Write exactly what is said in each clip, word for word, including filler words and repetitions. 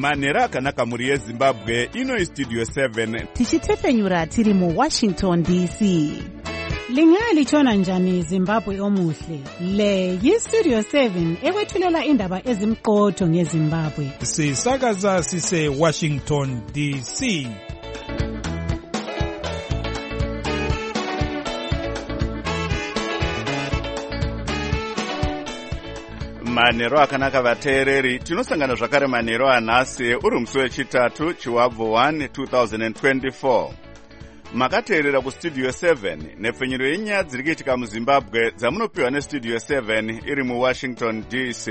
manhero akanaka muri yezimbabwe. Ino istudio seven tichitefenyura tiri mu Washington D C. Lingalitshona njani Zimbabwe omuhle? Le yistudio seven ekwethulela indaba ezimqotho ngeZimbabwe. Sisakaza sise Washington D C. manhero akanaka vateereri. Tinosangana zvakare manhero anhasi uri musi wechitatu chiwabvu one two thousand twenty-four. Makateerera kustudio seven nepfenyuro yenyaya dziri kuitika muZimbabwe dzamunopiwa nestudio seven iri muWashington D C.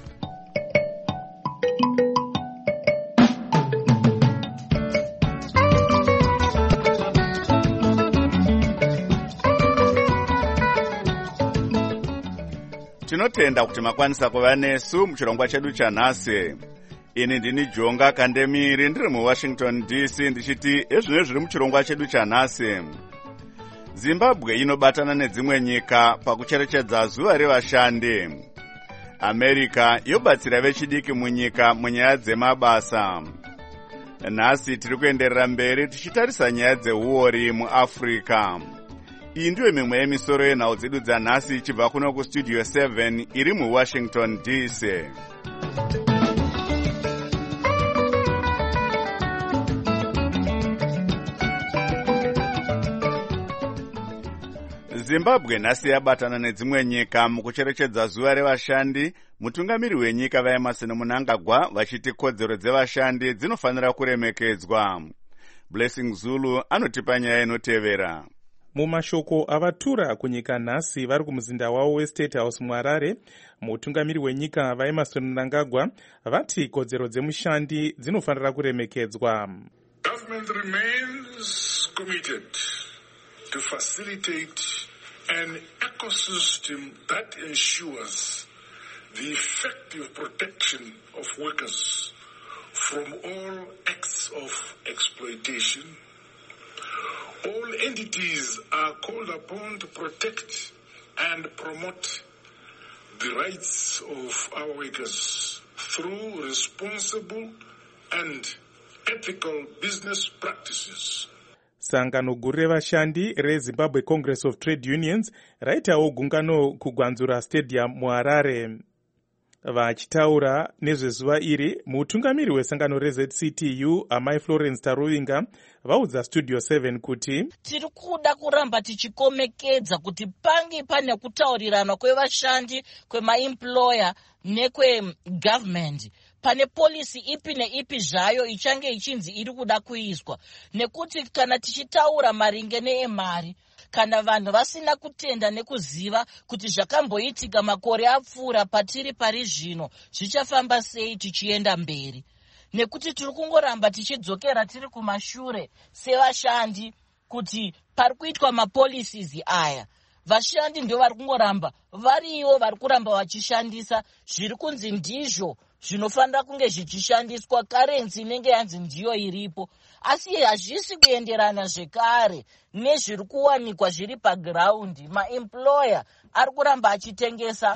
Tinotenda kuti makwanisa kuva nesu muchirongwa chedu chanhasi. Ini ndini Jonga Kandemiri ndiri muWashington D C ndichiti ezvino zviri muchirongwa chedu chanhasi. Zimbabwe inobatana nedzimwe nyika pakucherechedza zuva revashandi. America yobatsira vechidiki munyika munyaya dzemabasa. Nhasi tiri kuenderera mberi tichitarisa nyaya dzeuori muAfrica. Iyi ndiyo mimwe yemisoro yenhau dzedu dzanhasi ichibva kuno kustudio seven iri muWashington D C. Zimbabwe nhasi yabatana nedzimwe nyika mukucherechedza zuva revashandi. Mutungamiri wenyika vaEmmerson Mnangagwa vachiti kodzero dzevashandi dzinofanira kuremekedzwa. Blessing Zulu anotipa nyaya inotevera. Mumashoko avatura kunyika nhasi vari kumuzinda wavo weState House muHarare, mutungamiri wenyika vaEmmerson Mnangagwa vati kodzero dzemushandi dzinofanira kuremekedzwa. Government remains committed to facilitate an ecosystem that ensures the effective protection of workers from all acts of exploitation. All entities are called upon to protect and promote the rights of our workers through responsible and ethical business practices. Sangano guru revashandi reZimbabwe Congress of Trade Unions raitawo gungano kugwanzura stadium muHarare. Vachitaura nezvezuva iri, mutungamiri wesangano reZ C T U Amai Florence Taruvinga vaudza studio seven kuti tiri kuda kuramba tichikomekedza kuti pange pane kutaurirana kwevashandi, kwemaemployer nekwegovernment, pane policy ipi neipi zvayo ichange ichinzi iri kuda kuizwa. Nekuti kana tichitaura maringe neemari, kana vanhu vasina kutenda nekuziva kuti zvakamboitika makore apfuura patiri pari zvino zvichafamba sei tichienda mberi. Nekuti tiri kungoramba tichidzokera tiri kumashure sevashandi kuti pari kuitwa mapolicies aya. Vashandi ndio vari kungoramba variwo vari kuramba vachishandisa zviri kunzi ndizvo zvinofanira kunge zvichishandiswa, currency inenge yanzi ndiyo iripo, asi hazvisi kuenderana zvekare nezviri kuwanikwa zviri paground. Maemployer ari kuramba achitengesa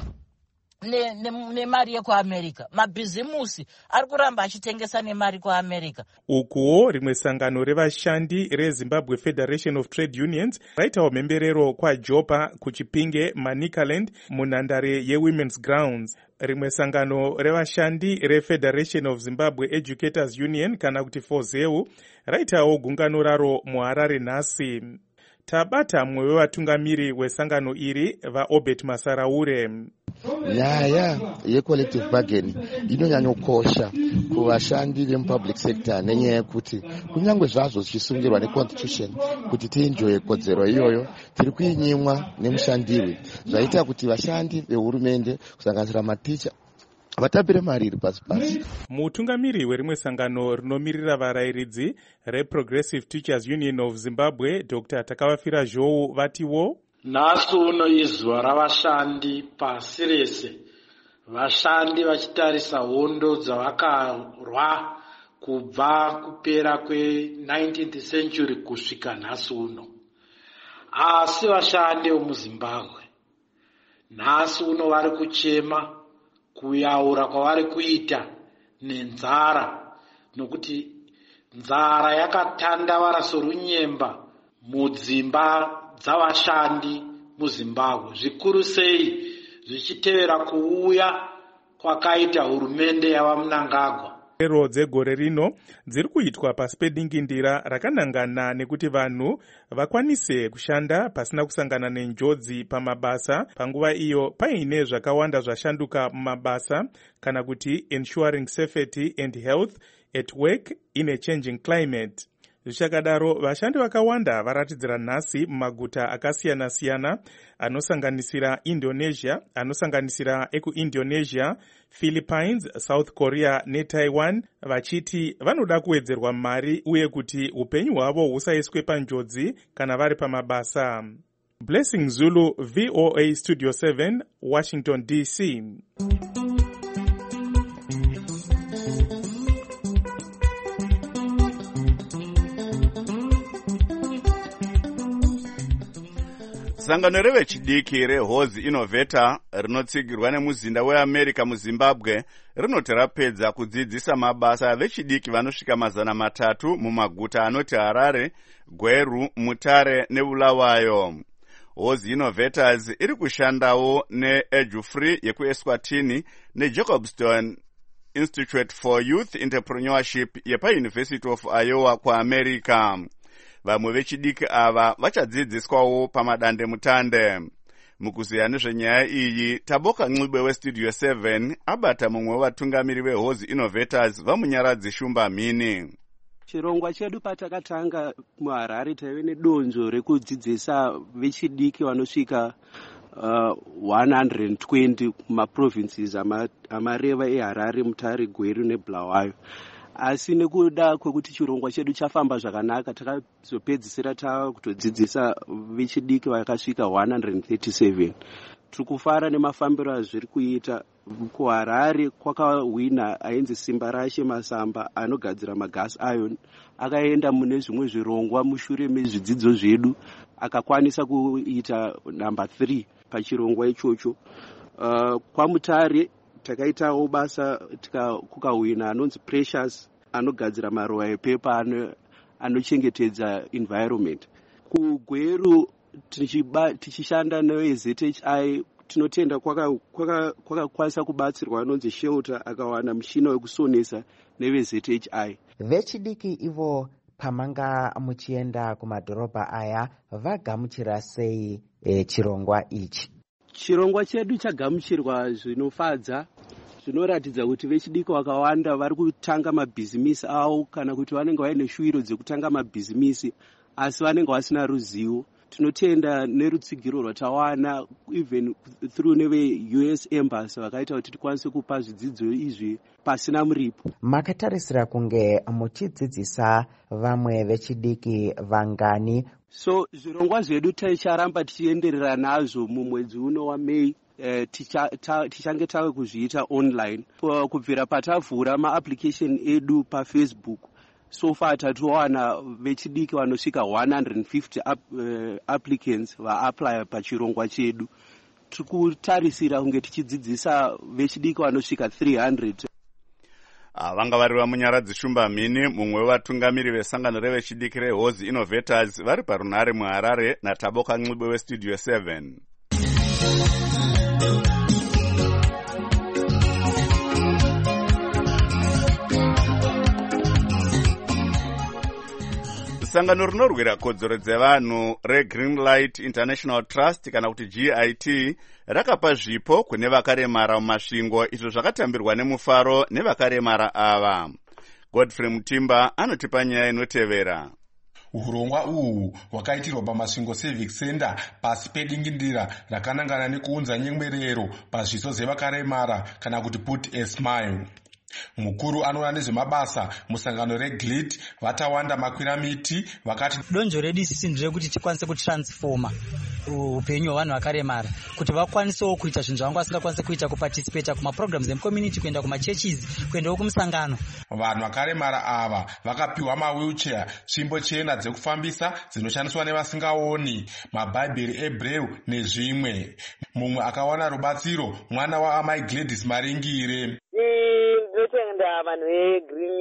nemari yekuAmerica, mabhizimusi ari kuramba achitengesa nemari kuAmerica. Ukuwo rimwe sangano revashandi reZimbabwe Federation of Trade Unions raitawo mhemberero kwaJopa kuChipinge Manicaland munhandare yeWomen's Grounds. Rimwe sangano revashandi reFederation of Zimbabwe Educators Union kana kuti FOZEU raitawo gungano raro muHarare nhasi. Tabata mumwe wevatungamiri wesangano iri vaObert Masaraure. Nyaya yecollective bargaining inonyanyokosha kuvashandi vemupublic sector nenyaya yekuti kunyange zvazvo zvichisungirwa neconstitution kuti tienjoye kodzero iyoyo, tiri kuinyimwa nemushandiri, zvaita kuti vashandi vehurumende kusanganisira maticha vatapire mari iri pasi pasi. Mutungamiri werimwe sangano rinomirira varayiridzi reProgressive Teachers Union of Zimbabwe Doctor Takavafira Zhou vatiwo nhasi uno izuva ravashandi pasi rese, vashandi vachitarisa hondo dzavakarwa kubva kupera kwe-nineteenth century kusvika nhasi uno. Asi vashandi vemuZimbabwe nhasi uno vari kuchema kuyaura kwavari kuita nenzara nokuti nzara yakatandavara sorunyemba mudzimba dzavashandi muZimbabwe, zvikuru sei zvichitevera kuuya kwakaita hurumende yavaMnangagwa. Ero dzegore rino dziri kuitwa pasi pedingindira rakanangana nekuti vanhu vakwanise kushanda pasina kusangana nenjodzi pamabasa, panguva iyo paine zvakawanda zvashanduka mumabasa, kana kuti ensuring safety and health at work in a changing climate. Zvichakadaro, vashandi vakawanda varatidzira nhasi mumaguta akasiyana-siyana anosanganisira Indonesia, anosanganisira ekuIndonesia, Philippines, South Korea neTaiwan, vachiti vanoda kuwedzerwa mari uye kuti upenyu hwavo husaiswe panjodzi kana vari pamabasa. Blessing Zulu, V O A Studio seven, Washington D C. Sangano revechidiki reHozi Innovator rinotsigirwa nemuzinda weAmerica muZimbabwe rinoti rapedza kudzidzisa mabasa vechidiki vanosvika mazana matatu mumaguta anoti Harare, Gweru, Mutare neBulawayo. Hozi Innovators iri kushandawo neEdufree yekuEswatini neJacobstown Institute for Youth Entrepreneurship yepaUniversity of Iowa kuAmerica. Vamwe vechidiki ava vachadzidziswawo pamadande mutande. Mukuziya nezvenyaya iyi, Taboka Ncube weStudio seven abata mumwe wevatungamiri veHozi Innovators vamunyaradzi Shumba Mhini. Chirongwa chedu patakatanga muHarare taive nedonzvo rekudzidzisa vechidiki vanosvika uh, one hundred twenty kumaprovinces amareva eHarare, Mutare, Gweru neBulawayo. Asi nekuda kwekuti chirongwa chedu chafamba zvakanaka, takazopedzisira takutodzidzisa vechidiki vakasvika one hundred thirty-seven. Tiri kufara nemafambiro azviri kuita. KuHarare kwakahwina ainzi Simba Rashe Masamba anogadzira magas iron, akaenda mune zvimwe zvirongwa mushure mezvidzidzo zvedu akakwanisa kuita number three pachirongwa ichocho. Uh, kwaMutare takaitawo basa kukahwina anonzi Precious anogadzira maruva epepa anochengetedza environment. KuGweru tichishanda neZ H I tinotenda kwakakwanisa kubatsirwa anonzi Shelter akawana mushina wekusonesa neveZ H I. Vechidiki ivo pamanga muchienda kumadhorobha aya vagamuchira sei e, chirongwa ichi? Chirongwa chedu chagamuchirwa zvinofadza, zvinoratidza kuti vechidiki vakawanda vari kutanga mabhizimisi avo kana kuti vanenge vaine shuwiro dzekutanga mabhizimisi asi vanenge vasina ruzivo. Tinotenda nerutsigiro rwatawana even through neve U S Embassy vakaita kuti tikwanise kupa zvidzidzo izvi pasina muripo. Makatarisira kunge muchidzidzisa vamwe vechidiki vangani? So zvirongwa zvedu ticharamba tichienderera nazvo mumwedzi uno waMei. Eh, tichange tave kuzviita online kubvira patavhura maapplication edu paFacebook. So far tatowana vechidiki vanosvika one hundred fifty up, uh, applicants vaapply pachirongwa chedu. Tikutarisira kunge tichidzidzisa vechidiki vanosvika three hundred. Vanga vari vamunyaradzi Shumba Mhini, mumwe wevatungamiri vesangano revechidiki reHozi Innovators vari parunhare muHarare, naTaboka Ncube weStudio seven. Sangano rinorwira kodzero dzevanhu reGreenlight International Trust kana kuti G I T rakapa zvipo kune vakaremara mumasvingo, izvo zvakatambirwa nemufaro nevakaremara ava. Godfrey Mutimba anotipa nyaya inotevera. Urongwa uhu hwakaitirwa pamasvingo Civic Center pasi pedingindira rakanangana nekuunza nyemwerero pazviso zvevakaremara kana kuti Put a Smile. Mukuru anoona nezvemabasa musangano reGlit vatawanda makwiramiti vakati donzvo redu isisi nderekuti tikwanise kutransforma upenyu hwavanhu vakaremara kuti vakwanisewo kuita zvinhu zvavanga vasingakwanise kuita, kuparticipata kumaprograms emucommunity, kuenda kumachurches, kuendawo kumusangano. Vanhu vakaremara ava vakapiwa mawheelchair, svimbo chena dzekufambisa dzinoshandiswa nevasingaoni, mabhaibheri ebreu nezvimwe. Mumwe akawana rubatsiro mwana waamai Gladys Maringire. Ndinotenda vanhu veGreen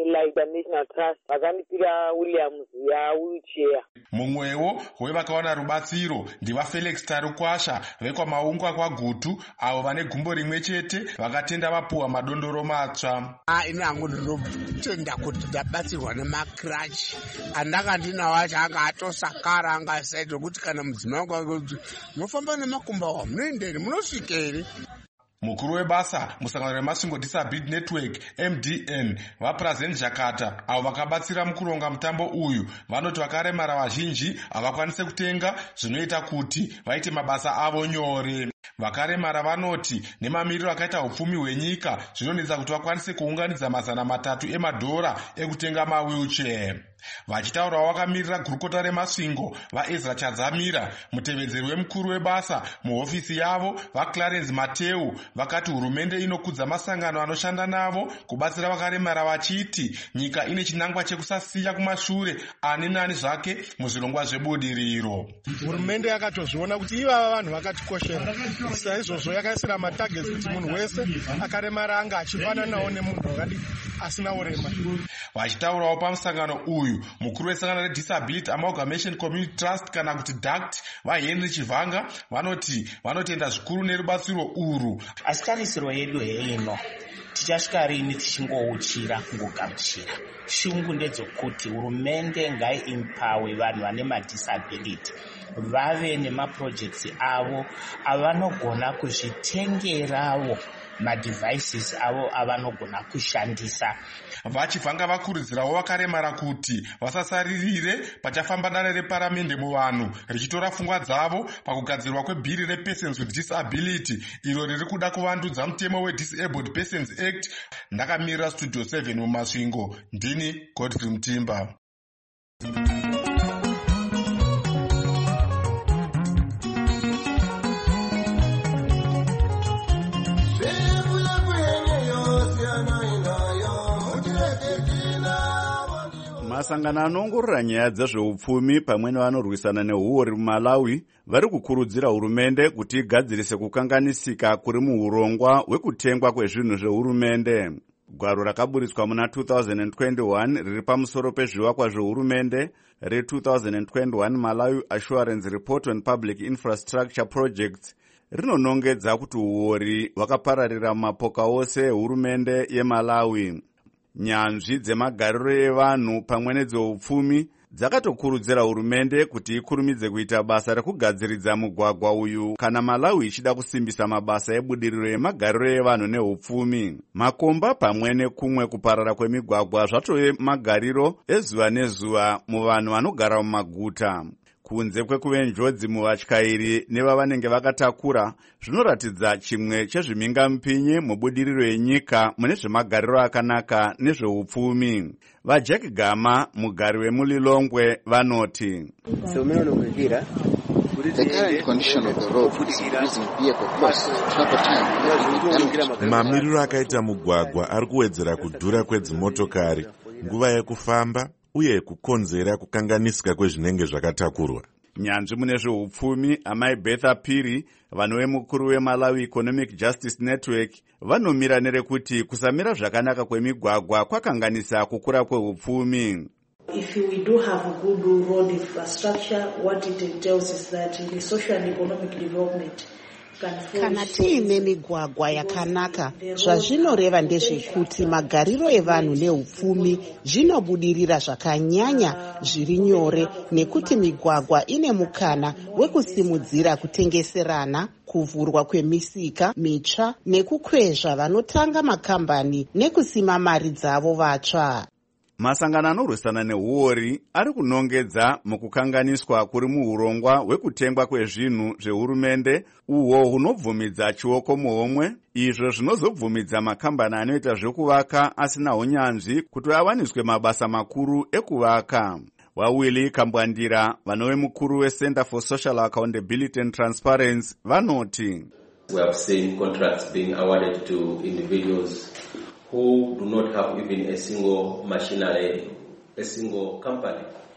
like the National Trust vakandipira Williams ya wheelchair. Mumwewo wevakawana rubatsiro ndiva Felix Tarukwasha vekwamaungwa kwaGutu avo vane gumbo rimwe chete vakatenda vapuwa madondoro matsva. Ine hangu ndinotenda kuti ndabatsirwa nemakrachi andanga ndinawo acho anga atosakara anga asaita kuti kana mudzimai wangu munofamba nemakumbo munoenderi munosvikeri. Mukuru webasa musangano remasvingo Disability Network M D N vaPresident Jakata avo vakabatsira mukuronga mutambo uyu vanoti vakaremara vazhinji havakwanise kutenga zvinoita kuti vaite mabasa avo nyore. Vakaremara vanoti nemamiriro akaita hupfumi hwenyika zvinonetsa kuti vakwanise kuunganidza mazana matatu emadhora ekutenga mawheelchair. Vachitaurawo vakamirira gurukota remasvingo vaEzra Chadzamira, mutevedzeri wemukuru webasa muhofisi yavo vaClarence Mateu vakati hurumende inokudza masangano anoshanda navo kubatsira vakaremara vachiti nyika ine chinangwa chekusasiya kumashure ani nani zvake muzvirongwa zvebudiriro. Hurumende yakatozviona kuti ivava vanhu vakatikoshera, saizvozvo yakaisira matargets kuti munhu wese akaremara anga achifananawo nemunhu akadi asina urema. Vachitaurawo pamusangano uyu mukuru wesangano reDisability Amalgamation Community Trust kana kuti D A C T vaHenry Chivanga vanoti vanotenda zvikuru nerubatsiro uru. Asi tarisiro yedu heino tichasvika rini tichingouchira kungogamuchira. Shungu ndedzokuti hurumende ngaiimpawe vanhu vane madisability vave nemaprojects avo avanogona kuzvitengerawo madevices avo avanogona kushandisa. Vachivanga vakurudzirawo vakaremara kuti vasasaririre pachafamba dare reparamende muvanhu richitora pfungwa dzavo pakugadzirwa kwebhiri repersons with disability iro riri kuda kuvandudza mutemo weDisabled Persons Act. Ndakamirira Studio seven mumasvingo, ndini Godfrey Mutimba. Masangano anoongorora nyaya dzezveupfumi pamwe nevanorwisana nehuori muMalawi vari kukurudzira hurumende kuti igadzirise kukanganisika kuri muurongwa hwekutengwa kwezvinhu zvehurumende. Gwaro rakaburitswa muna two thousand twenty-one riri pamusoro pezvivakwa zvehurumende re-two thousand twenty-one Malawi Assurance Report on Public Infrastructure Projects rinonongedza kuti huori hwakapararira mumapoka ose ehurumende yeMalawi. Nyanzvi dzemagariro evanhu pamwe nedzeupfumi dzakatokurudzira hurumende kuti ikurumidze kuita basa rekugadziridza mugwagwa uyu kana Malawi ichida kusimbisa mabasa ebudiriro emagariro evanhu neupfumi. Makomba pamwe nekumwe kuparara kwemigwagwa zvatove magariro ezuva nezuva muvanhu vanogara mumaguta. Kunze kwekuve njodzi muvatyairi nevavanenge vakatakura, zvinoratidza chimwe chezvimingamupinyi mubudiriro yenyika mune zvemagariro akanaka nezveupfumi. VaJack Gama, mugari wemuLilongwe, vanoti The current condition of the road is increasing vehicle costs. Travel time. Mamiriro akaita mugwagwa ari kuwedzera kudhura kwedzimotokari, nguva yekufamba uye kukonzera kukanganisika kwezvinenge zvakatakurwa. Nyanzvi mune zveupfumi amai Betha Piri, vanhu vemukuru weMalawi Economic Justice Network, vanomira nerekuti kusamira zvakanaka kwemigwagwa kwakanganisa kukura kweupfumi. If we do have a good road infrastructure, what it entails is that the social and economic development kana tiine migwagwa yakanaka, zvazvinoreva ndezvekuti magariro evanhu neupfumi zvinobudirira zvakanyanya zviri nyore, nekuti migwagwa ine mukana wekusimudzira kutengeserana, kuvhurwa kwemisika mitsva nekukwezva vanotanga makambani nekusima mari dzavo vatsva. Masangano anorwisana nehuori ari kunongedza mukukanganiswa kuri muurongwa hwekutengwa kwezvinhu zvehurumende uhwo hunobvumidza chioko muhomwe, izvo zvinozobvumidza makambani anoita zvekuvaka asina unyanzvi kuti avaniswe mabasa makuru ekuvaka. Wawili Kambwandira, vanove mukuru weCenter for Social Accountability and Transparency, vanoti We have seen contracts being awarded to individuals who do not have even a single machinery, a single company.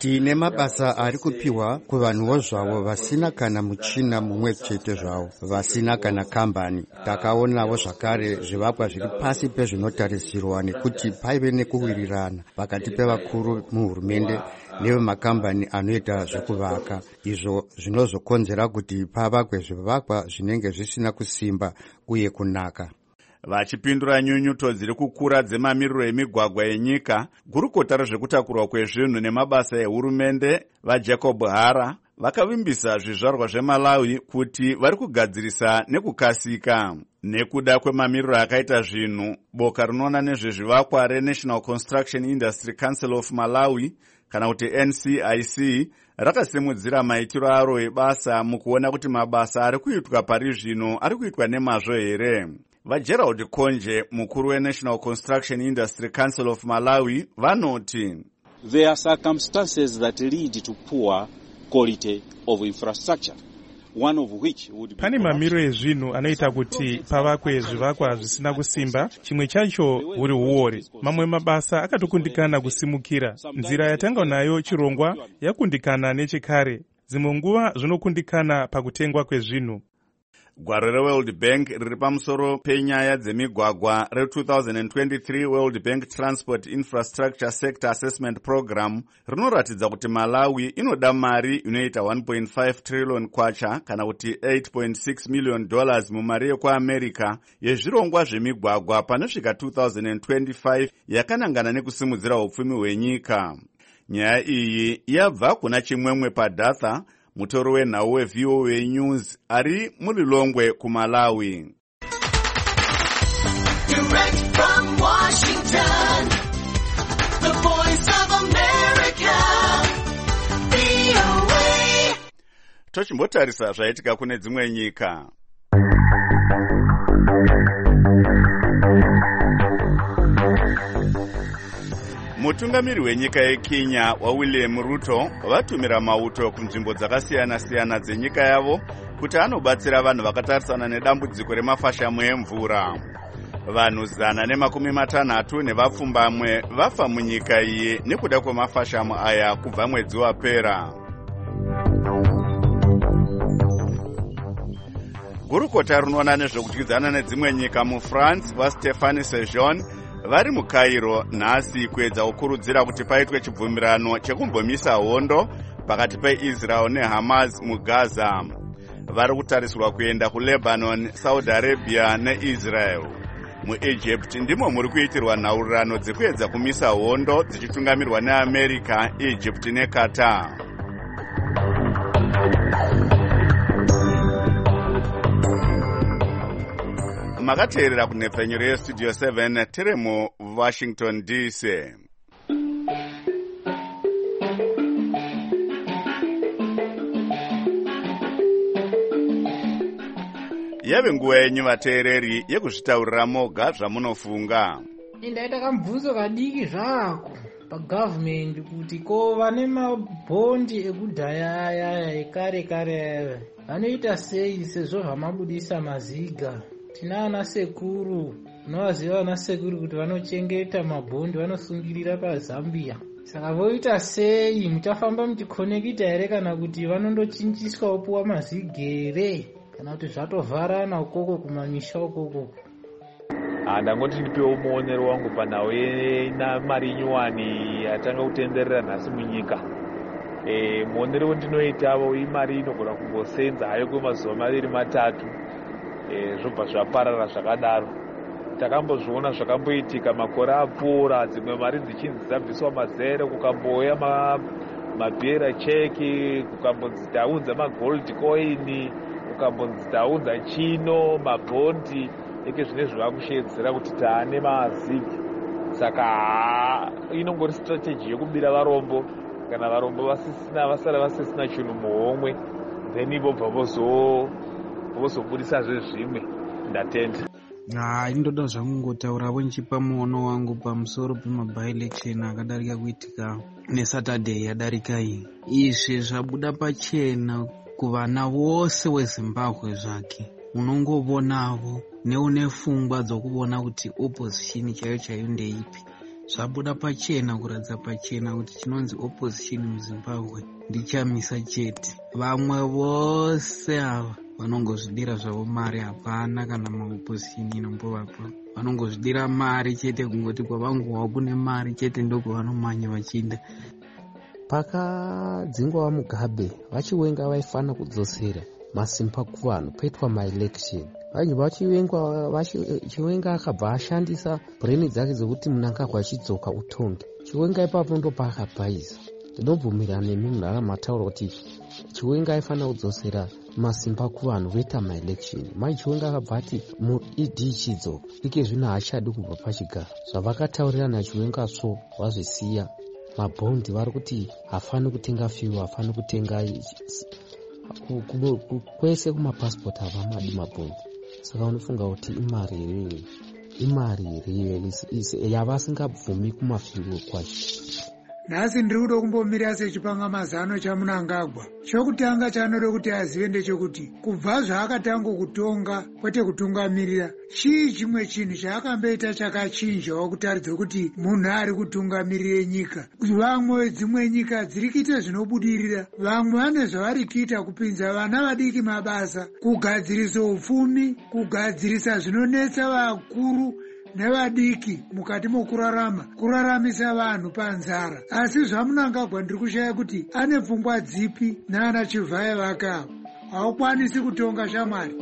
tine mabasa ari kupiwa kuvanhuwo zvavo vasina kana muchina mumwe chete zvavo, vasina kana kambani. Takaonawo zvakare zvivakwa zviri pasi pezvinotarisirwa nekuti paive nekuwirirana pakati pevakuru muhurumende nevemakambani anoita zvekuvaka. Izvo zvinozokonzera kuti pavakwe zvivakwa zvinenge zvisina kusimba uye kunaka. Vachipindura nyunyuto dziri kukura dzemamiriro emigwagwa enyika, gurukota rezvekutakurwa kwezvinhu nemabasa ehurumende vaJacob Hara vakavimbisa zvizvarwa zveMalawi kuti vari kugadzirisa nekukasika. Nekuda kwemamiriro akaita zvinhu, boka rinoona nezvezvivakwa reNational Construction Industry Council of Malawi kana kuti N C I C rakasimudzira maitiro aro ebasa mukuona kuti mabasa ari kuitwa pari zvino ari kuitwa nemazvo here. VaGerald Konje, mukuru weNational Construction Industry Council of Malawi, vanoti there are circumstances that lead to poor quality of infrastructure. One of which would be pane mamiro ezvinhu anoita kuti pavakwe zvivakwa zvisina kusimba, chimwe chacho uri uore. Mamwe mabasa akatokundikana kusimukira. Nzira yatanga nayo chirongwa yakundikana nechekare. Dzimwe nguva zvinokundikana pakutengwa kwezvinhu. Gwaro reWorld Bank riri pamusoro penyaya dzemigwagwa re-twenty twenty-three World Bank Transport Infrastructure Sector Assessment Program rinoratidza kuti Malawi inoda mari inoita one point five trillion kwacha kana kuti eight point six million dollars mumari yekuAmerica yezvirongwa zvemigwagwa panosvika two thousand twenty-five yakanangana nekusimudzira upfumi hwenyika. Nyaya iyi yabva kuna Chimwemwe Padatha, mutori wenhau weV O A News ari muLilongwe kuMalawi. Direct from Washington, the voice of America, V O A. Tochimbotarisa zvaitika kune dzimwe nyika. Mutungamiri wenyika yeKenya waWilliam Ruto vatumira mauto kunzvimbo dzakasiyana-siyana dzenyika yavo kuti anobatsira vanhu vakatarisana nedambudziko remafashamu emvura. Vanhu zana nemakumi matanhatu nevapfumbamwe vafa munyika iyi nekuda kwemafashamu aya kubva mwedzi wapera. Gurukota rinoona nezvekudyidzana nedzimwe nyika muFrance vaStéphane Sejourne vari muCairo nhasi kuedza kukurudzira kuti paitwe chibvumirano chekumbomisa hondo pakati peIsrael neHamas muGaza. Vari kutarisirwa kuenda kuLebanon, Saudi Arabia neIsrael. MuEgypt ndimo muri kuitirwa nhaurirano dzekuedza kumisa hondo dzichitungamirwa neAmerica, Egypt neQatar. Makateerera kunhepfenyuro yestudio seven tiri muWashington D C. Yave nguva yenyu vateereri yekuzvitaurira moga zvamunofunga. Ndaita kamubvunzo kadiki zvako pagavhumendi kuti ko vane mabhondi ekudhaya aya ekare kare aya vanoita sei sezvo vamabudisa maziga. Tina ana sekuru, unovaziva ana sekuru kuti vanochengeta mabhondi, vanosungirira paZambia. Saka voita sei, muchafamba muchikonekita here kana kuti vanondochinjiswa opuwa mazigere kana kuti zvatovharana ukoko kumamisha ukoko? Ndangoti ndipewo muonero wangu panhau yenamari nyuwani yatanga kutenderera nhasi munyika. E, muonero wandinoitawo imari inogona kungosenza hayo kwemazuva maviri matatu. E, zvobva zvaparara zvakadaro. Takambozviona zvakamboitika makore apfuura, dzimwe mari dzichinzi dzabviswa mazero, kukambouya mabhera cheki, kukambonzi taunza magold coin, kukambonzi taunza chino, mabhondi, eke zvine zvakushedzera kuti taane mazigi. Saka inongori strategy yekubira varombo, kana varombo vasisina vasara vasisina chinhu muhomwe, then vobva vozo vozobudisa zvezvimwe. Ndatenda. Ah, indoda zvakungotaurawo nchipa muono wangu pamusoro pemaby-election akadarika kuitika neSaturday yadarika iyi. Izvi zvabuda pachena kuvana vose weZimbabwe zvake. Unongovonavo neune pfungwa dzokuvona kuti opposition chaiyo chaiyo ndeipi. zvabuda pachena kuratidza pachena kuti chinonzi opposition muzimbabwe ndichamisa chete. Vamwe vose ava vanongozvidira zvavo mari, hapana kana maopposition inombovapa. Vanongozvidira mari chete, kungoti kwavanguwa kune mari chete ndokwavanomanya vachiinda. Pakadzingwa Mugabe vachiwenga vaifana kudzosera masimba kuvanhu petwa maelection. Vanhu vachivengwa vachiwenga akabva ashandisa breni dzake dzekuti Mnangagwa achidzoka utongi. Chiwenga ipapo ndo paakabvaisa. Ndinobvumirana nemi munhu akamataura kuti Chiwenga aifana kudzosera masimba kuvanhu voita maelection. Mai Chiwenga akabva ati mu-E D chidzoka ike zvino haachadi kubva pachigaro. Zvavakataurirana Chiwenga so wazvisiya. Mabhondi vari kuti hafani kutenga fiwa, hafani kutenga kwese kumapasipoti havamadi mabhondi. Saka unofunga kuti imari here, imari here yavasingabvumi kumafiwo kwacho. Nhasi ndiri kuda kumbomira sechipangamazano chaMnangagwa. Chokutanga chanoda kuti azive ndechekuti kubva zvaakatanga kutonga kwete kutungamirira, chii chimwe chinhu chaakamboita chakachinjawo kutaridza kuti munhu ari kutungamirire nyika. Vamwe dzimwe nyika dziri kuita zvinobudirira, vamwe vane zvavari kuita kupinza vana vadiki mabasa, kugadzirisa upfumi, kugadzirisa zvinonetsa vakuru nevadiki mukati mokurarama, kuraramisa vanhu panzara. Asi zvaMnangagwa ndiri kushaya kuti ane pfungwa dzipi naana Chivhaya vake avo. Haukwanisi kutonga shamwari.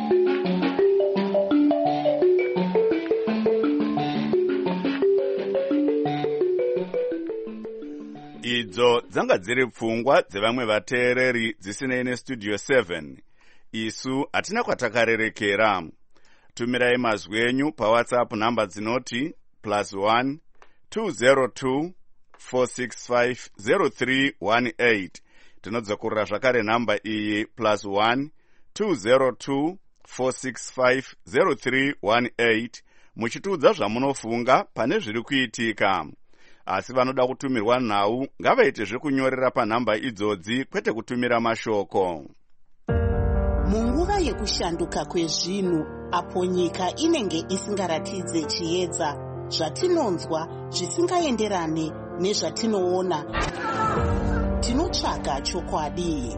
Idzo dzanga dziri pfungwa dzevamwe vateereri dzisinei nestudio seven. Isu hatina kwatakarerekera. Tumirai mazwi enyu paWhatsApp namba dzinoti plus one two zero two four six five zero three one eight. Tinodzokorera zvakare namba iyi plus one two zero two four six five zero three one eight muchitiudza zvamunofunga pane zviri kuitika. Asi vanoda kutumirwa nhau ngavaite zvekunyorera panhamba idzodzi kwete kutumira mashoko. Munguva yekushanduka kwezvinhu apo nyika inenge isingaratidze chiedza, zvatinonzwa zvisingaenderane nezvatinoona, tinotsvaga chokwadi.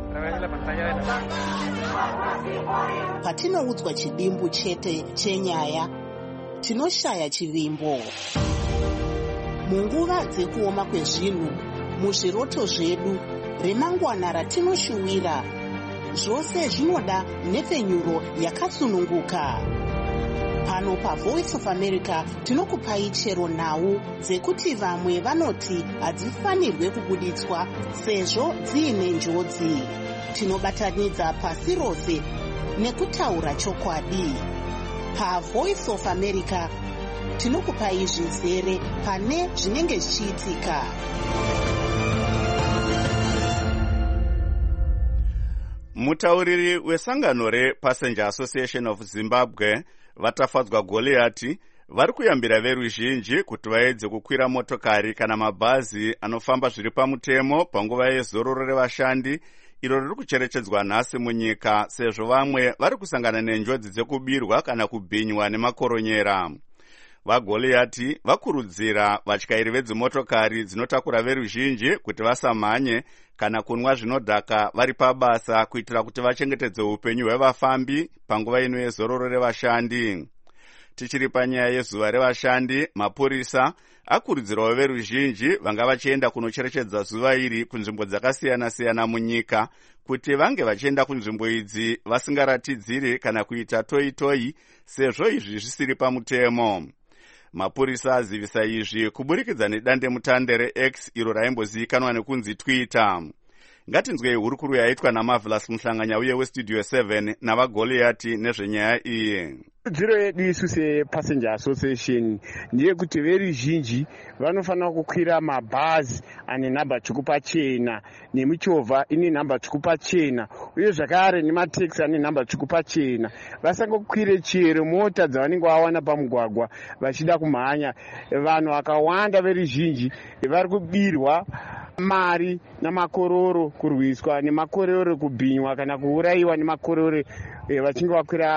Patinoudzwa chidimbu chete chenyaya, tinoshaya chivimbo. Munguva dzekuoma kwezvinhu, muzviroto zvedu, remangwana ratinoshuwira, zvose zvinoda nhepfenyuro yakatsununguka. Pano paVoice of America tinokupai chero nhau dzekuti vamwe vanoti hadzifanirwe kubuditswa sezvo dziine njodzi. Tinobatanidza pasi rose nekutaura chokwadi. PaVoice of America tinokupai zvizere pane zvinenge zvichiitika. Mutauriri wesangano rePassenger Association of Zimbabwe vatafadzwa Goliati vari kuyambira veruzhinji kuti vaedze kukwira motokari kana mabhazi anofamba zviri pamutemo panguva yezororo revashandi iro riri kucherechedzwa nhasi munyika, sezvo vamwe vari kusangana nenjodzi dzekubirwa kana kubhinywa nemakoronyera. VaGoliati vakurudzira vatyairi vedzimotokari dzinotakura veruzhinji kuti vasamhanye kana kunwa zvinodhaka vari pabasa kuitira kuti vachengetedze upenyu hwevafambi panguva ino yezororo revashandi. Tichiri panyaya yezuva revashandi, mapurisa akurudzirawo veruzhinji vanga vachienda kunocherechedza zuva iri kunzvimbo dzakasiyana-siyana munyika kuti vange vachienda kunzvimbo idzi vasingaratidziri kana kuita toi-toi sezvo izvi zvisiri pamutemo. Mapurisa azivisa izvi kuburikidza nedandemutande reX iro raimbozivikanwa nekunzi Twitter. Ngatinzwei hurukuru yaitwa naMarvelous Muhlanganya uye weStudio seven navaGoliati nezvenyaya iyi. Dziro yedu isu sePassenger Association ndeyekuti veruzhinji vanofanira kukwira mabhazi ane nhamba tsvuku pachena nemichovha ine nhamba tsvuku pachena uye zvakare nemateksi ane nhamba tsvuku pachena. Vasangokwire chero mota dzavanenge vawana pamugwagwa vachida kumhanya. Vanhu vakawanda veruzhinji vari kubirwa mari namakororo kurwiswa nemakororo kubhinywa kana kuurayiwa nemakororo vachinge vakwira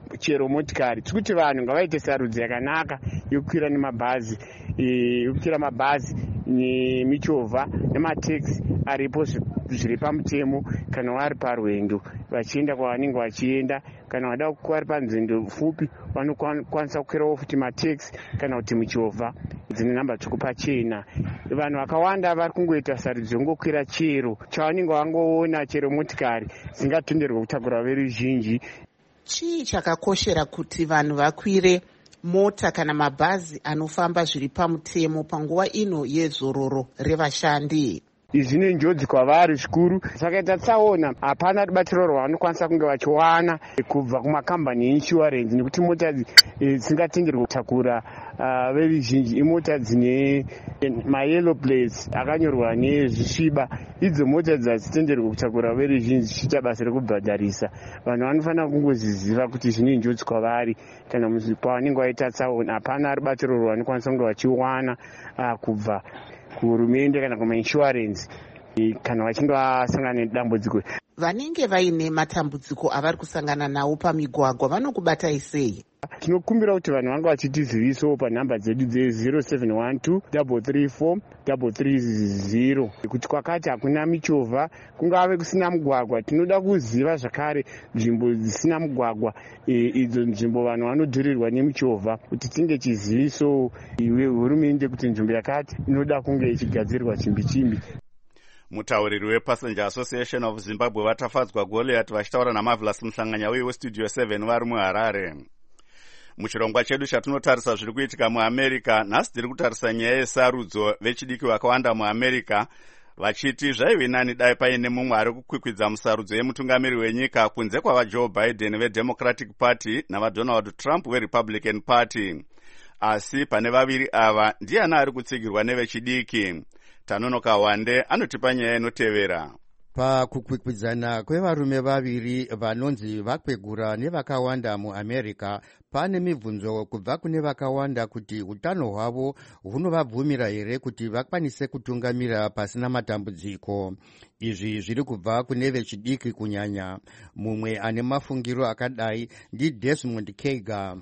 chero motikari. Tiri kuti vanhu ngavaite sarudzo yakanaka yokukwira nemabhazi, yokukwira mabhazi nemichovha nemateksi aripo zviri pamutemo kana vari parwendo vachienda kwavanenge vachienda. Kana vada vari panzendo pfupi vanokwanisa kukwirawo futi mateksi kana kuti michovha dzine namba tsvuku pachena. Vanhu vakawanda vari kungoita sarudzo yongokwira chero chavanenge vangoona, chero motikari dzingatenderwa kutakura veruzhinji. Chii chakakoshera kuti vanhu vakwire mota kana mabhazi anofamba zviri pamutemo panguva ino yezororo revashandi? Izvi zvine njodzi kwavari zvikuru. Saka tatsaona hapana rubatsiro rwavanokwanisa kunge vachiwana kubva kumakambani einsurance, nekuti mota dzisingatenderwa kutakura uh, veruzhinji imota dzine mayellow plates akanyorwa nezvisviba. Idzo mota dzadzitenderwa kutakura veruzhinji zvichiita basa rekubhadharisa. Vanhu vanofanira kungoziziva kuti zvine njodzi kwavari kana pavanenge vaita tsaona. Hapana rubatsiro rwavanokwanisa kunge vachiwana uh, kubva kuhurumende kana kumainsurance kana vachinge vasangana nedambudziko. Vanenge vaine matambudziko avari kusangana nawo pamigwagwa vanokubatai sei? Tinokumbira kuti vanhu vanga vachitizivisawo panhamba dzedu dze-zero seven one two three three four three three zero kuti kwakati hakuna michovha, kungave kusina mugwagwa. Tinoda kuziva zvakare nzvimbo dzisina mugwagwa, idzo nzvimbo vanhu vanodhurirwa nemichovha, kuti tinge chiziviso iwe hurumende kuti nzvimbo yakati inoda kunge ichigadzirwa chimbi chimbi. Mutauriri wePassenger Association of Zimbabwe vatafadzwa Goliath vachitaura naMarvelous Muhlanganya uye weStudio seven vari muHarare. Muchirongwa chedu chatinotarisa zviri kuitika muAmerica, nhasi tiri kutarisa nyaya yesarudzo vechidiki vakawanda muAmerica vachiti zvaive nani dai paine mumwe ari kukwikwidza musarudzo yemutungamiri wenyika kunze kwavaJoe Biden veDemocratic Party navaDonald Trump veRepublican Party. Asi pane vaviri ava ndiani ari kutsigirwa nevechidiki? Tanonoka Wande anotipa nyaya inotevera. Pakukwikwidzana kwevarume vaviri vanonzi vakwegura nevakawanda muAmerica, pane mibvunzo kubva kune vakawanda kuti utano hwavo hunovabvumira here kuti vakwanise kutungamira pasina matambudziko. Izvi zviri kubva kune vechidiki kunyanya. Mumwe ane mafungiro akadai ndiDesmond Kega.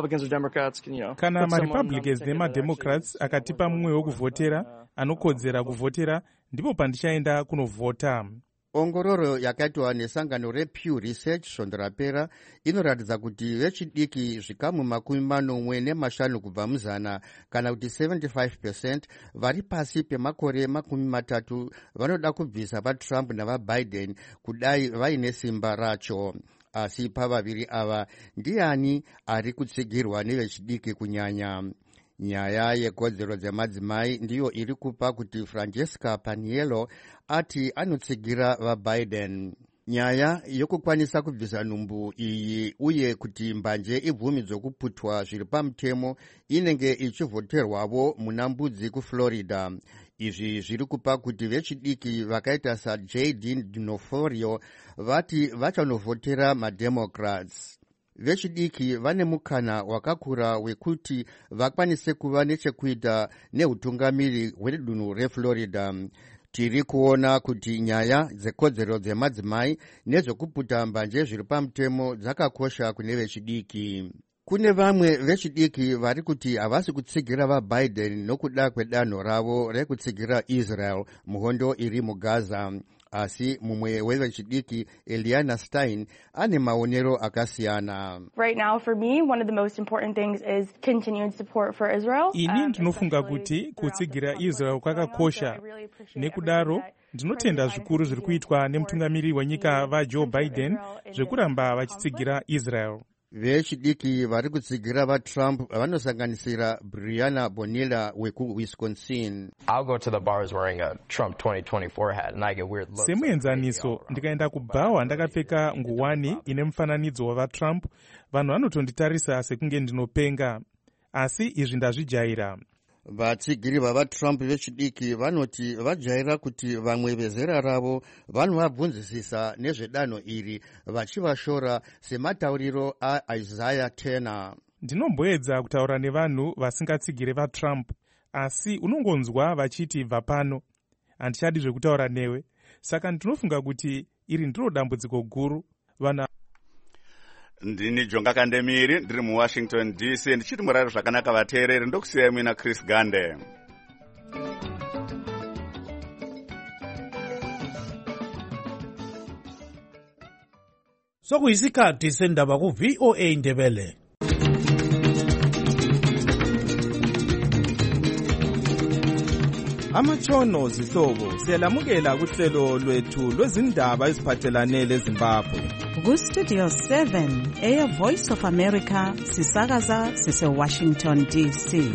Kana maRepublicans nemaDemocrats akatipa mumwe wokuvhotera anokodzera kuvhotera, ndipo pandichaenda kunovhota. Ongororo yakaitwa nesangano rePew Research svondo rapera inoratidza kuti vechidiki zvikamu makumi manomwe nemashanu kubva muzana kana kuti seventy-five percent vari pasi pemakore makumi matatu vanoda kubvisa vaTrump navaBiden kudai vaine simba racho. Asi pavaviri ava ndiani ari kutsigirwa nevechidiki kunyanya? Nyaya yekodzero dzemadzimai ndiyo iri kupa kuti Francesca Paniello ati anotsigira vaBiden. Nyaya yokukwanisa kubvisa nhumbu iyi uye kuti mbanje ibvumidzwe kuputwa zviri pamutemo inenge ichivhoterwavo muna mbudzi kuFlorida. Izvi zviri kupa kuti vechidiki vakaita saJ D'Onofrio vati vachanovhotera maDemocrats. Vechidiki vane mukana wakakura wekuti vakwanise kuva nechekuita neutungamiri hwedunhu reFlorida. Tiri kuona kuti nyaya dzekodzero dzemadzimai nezvekuputa mbanje zviri pamutemo dzakakosha kune vechidiki. Kune vamwe vechidiki vari kuti havasi kutsigira vaBiden nokuda kwedanho ravo rekutsigira Israel muhondo iri muGaza. Asi mumwe wevechidiki Eliana Stein ane maonero akasiyana. Right now for me one of the most important things is continued support for Israel. Ini ndinofunga kuti kutsigira Israel kwakakosha. Nekudaro ndinotenda zvikuru zviri kuitwa nemutungamiri wenyika vaJoe Biden zvekuramba vachitsigira Israel. Vechidiki vari kutsigira vaTrump vanosanganisira Brianna Bonilla wekuWisconsin. I'll go to the bars wearing a Trump twenty twenty-four hat and I get weird looks. Semuenzaniso ndikaenda kubhawa ndakapfeka nguwani ine mufananidzo wavaTrump, vanhu vanotonditarisa sekunge ndinopenga. Asi izvi ndazvijaira. Vatsigiri vavaTrump vechidiki vanoti vajaira kuti vamwe vezera ravo vanovabvunzisisa nezvedanho iri vachivashora sematauriro aIsaiah Turner. Ndinomboedza kutaura nevanhu vasingatsigire vaTrump, asi unongonzwa vachiti bva pano, handichadi zvekutaura newe. Saka ndinofunga kuti iri ndiro dambudziko guru. Vanhu ndini Jonga Kandemiri ndiri muWashington D C ndichiti murari zvakanaka vateereri ndokusiya mina Chris Gande. Sokuyisikhathi sendaba ku V O A Ndebele. Amatshono zihlobo siyalamukela kuhlelo lwethu lwezindaba eziphathelane leZimbabwe. Ku Studio seven, Air Voice of America, sisakaza sise Washington D C.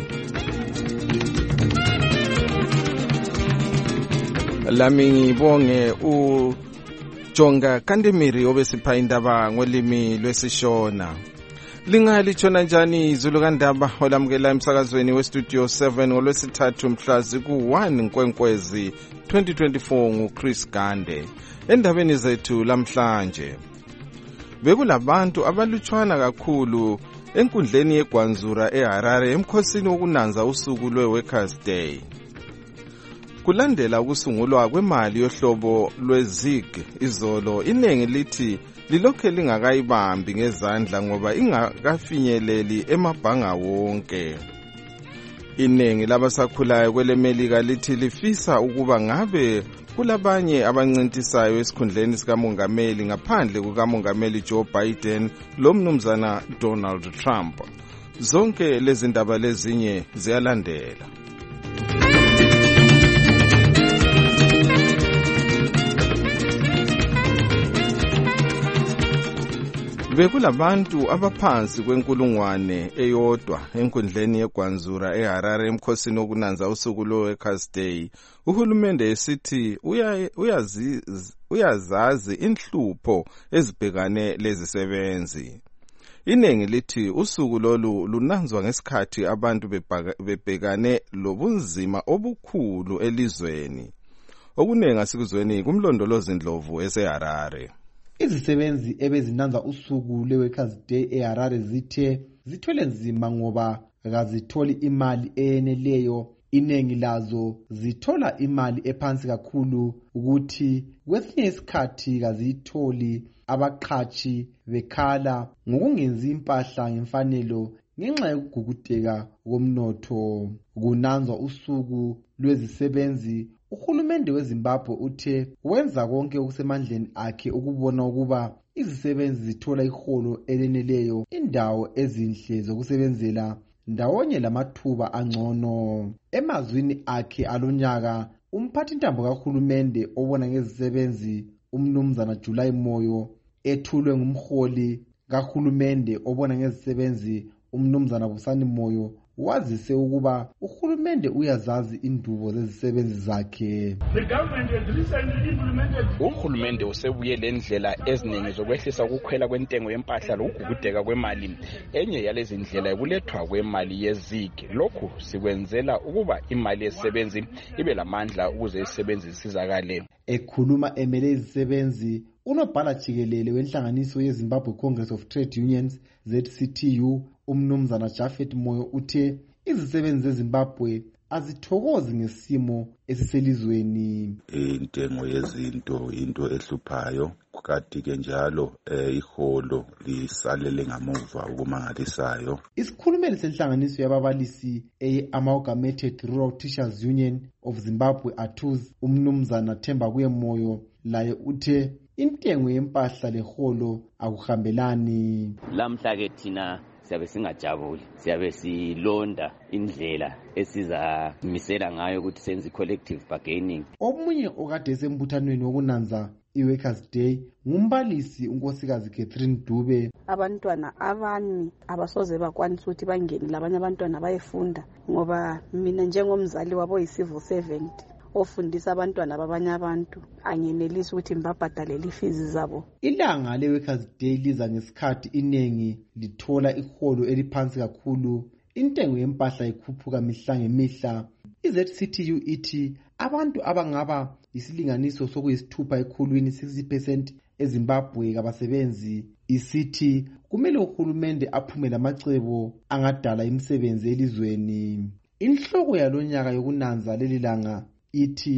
Lami ngibonge u Jonga Kandemiri obesipha indaba ngolimi lwesishona. Lingalithona njani izulu kandaba olamukela emsakazweni we Studio seven ngolwesithathu mhla ziku one Nkwenkwezi twenty twenty-four nguChris Gande. Endabeni zethu lamhlanje, bekulabantu abalutshwana kakhulu enkundleni yeGwanzura eHarare emkhosini wokunanza usuku lwe-Workers' Day. Kulandela ukusungulwa kwemali yohlobo lwe-zig izolo, inengi lithi lilokhe lingakayibambi ngezandla ngoba ingakafinyeleli emabhanga wonke. Inengi labasakhulayo kwelemelika lithi lifisa ukuba ngabe kulabanye abancintisayo esikhundleni sikamongameli ngaphandle kukamongameli Joe Biden lo mnumzana Donald Trump. Zonke lezi ndaba lezinye ziyalandela. Bekulabantu abaphansi kwenkulungwane eyodwa enkundleni yeGwanzura eHarare emkhosini wokunanza usuku lwe-Workers' Day. Uhulumende esithi uyazi uyazazi inhlupho ezibhekane lezisebenzi. Inengi lithi usuku lolu lunanzwa ngesikhathi abantu bebhekane lobunzima obukhulu elizweni. Okunengi asikuzweni kumlondolozi Ndlovu eseHarare. Izisebenzi ebezinanza usuku le-Workers' Day eHarare zithe zithwele nzima ngoba akazitholi imali eyeneleyo. Inengi lazo zithola imali ephansi kakhulu ukuthi kwesinye isikhathi kazitholi. Abaqhashi bekhala ngokungenzi impahla ngemfanelo ngenxa yokugugudeka komnotho. Kunanzwa usuku lwezisebenzi, uhulumende weZimbabwe uthe wenza konke okusemandleni akhe ukubona ukuba izisebenzi zithola iholo eleneleyo, indawo ezinhle zokusebenzela ndawonye lamathuba angcono. Emazwini akhe alonyaka, umphathintambo kahulumende obona ngezisebenzi umnumzana July Moyo ethulwe ngumholi kahulumende obona ngezisebenzi umnumzana Busani Moyo wazise ukuba uhulumende uyazazi indubo zezisebenzi zakhe. Uhulumende usebuye lendlela eziningi zokwehlisa ukukhwela kwentengo yempahla lokugugudeka kwemali. Enye yalezi ndlela ukulethwa kwemali yezig. Lokhu sikwenzela ukuba imali yezisebenzi ibe lamandla ukuze izisebenzi zisizakale. Ekhuluma emele izisebenzi, unobhala jikelele wenhlanganiso yeZimbabwe Congress of Trade Unions Z C T U umnumzana Japhet Moyo uthe izisebenzi zeZimbabwe azithokozi ngesimo esiselizweni. Intengo yezinto into ehluphayo, kukati ke njalo iholo lisalele ngamuva ukumangalisayo. Isikhulumeli senhlanganiso yababalisi e-Amalgamated Rural Teachers Union of Zimbabwe A T U Z umnumzana Themba Kuye Moyo laye uthe intengo yempahla leholo akuhambelani. Lamhla ke thina siyabe singajabuli, siyabe silonda indlela esizamisela ngayo ukuthi senze collective bargaining. Omunye okade esembuthanweni wokunanza i-Workers' Day ngumbalisi unkosikazi Catherine Dube. Abantwana abanye abasoze bakwanisa ukuthi bangene labanye abantwana bayefunda ngoba mina njengomzali wabo yi-civil servant ofundisa abantwana babanye abantu angenelisi ukuthi mbabhadalele ifizi zabo. Ilanga le-Workers' Day liza ngesikhathi inengi lithola iholo eliphansi kakhulu, intengo yempahla ikhuphuka mihla ngemihla. I-Z C T U ithi abantu abangaba isilinganiso sokuyisithupha ekhulwini sixty percent eZimbabwe kabasebenzi. Isithi kumele uhulumende aphume lamacebo angadala imisebenzi elizweni. Inhloko yalonyaka yokunanza leli langa ithi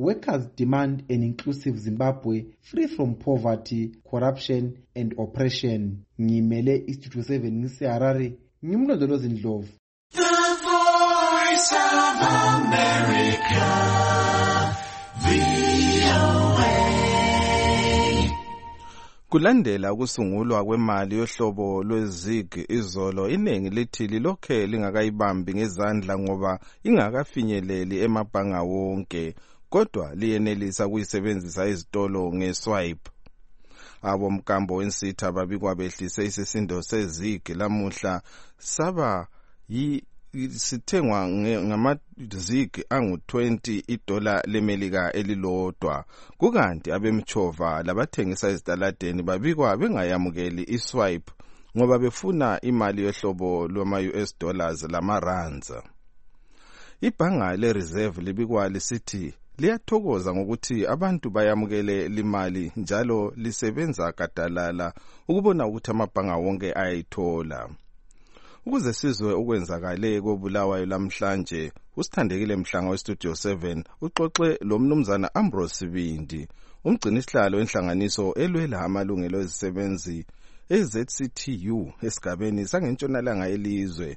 workers demand an inclusive Zimbabwe free from poverty, corruption and oppression. Ngimele Istudio seven ngiseharare, ngimlondolozi Ndlovu. The Voice of America, V O A. Kulandela ukusungulwa kwemali yohlobo lwezig izolo, iningi lithi lilokhe lingakayibambi ngezandla ngoba ingakafinyeleli emabhanga wonke, kodwa liyenelisa ukuyisebenzisa izitolo ngeswipe. Abomkambo wensitha babikwa behlise isisindo sezig lamuhla saba yi sithengwa ngamazig angu twenty idola lemelika elilodwa, kukanti abemchova labathengisa ezitaladeni babikwa bengayamukeli iswipe ngoba befuna imali yohlobo lwama-U S dollars lama-rands. Ibhanga le-reserve libikwa lisithi liyathokoza ngokuthi abantu bayamukele limali njalo lisebenza gadalala ukubona ukuthi amabhanga wonke ayayithola. Ukuze sizwe ukwenzakale kobulawayo lamhlanje, usithandekile Mhlanga weStudio seven uxoxe lo mnumzana Ambrose Sibindi, umgcinisihlalo wenhlanganiso elwela amalungelo ezisebenzi e-Z C T U esigabeni sangentshonalanga yelizwe.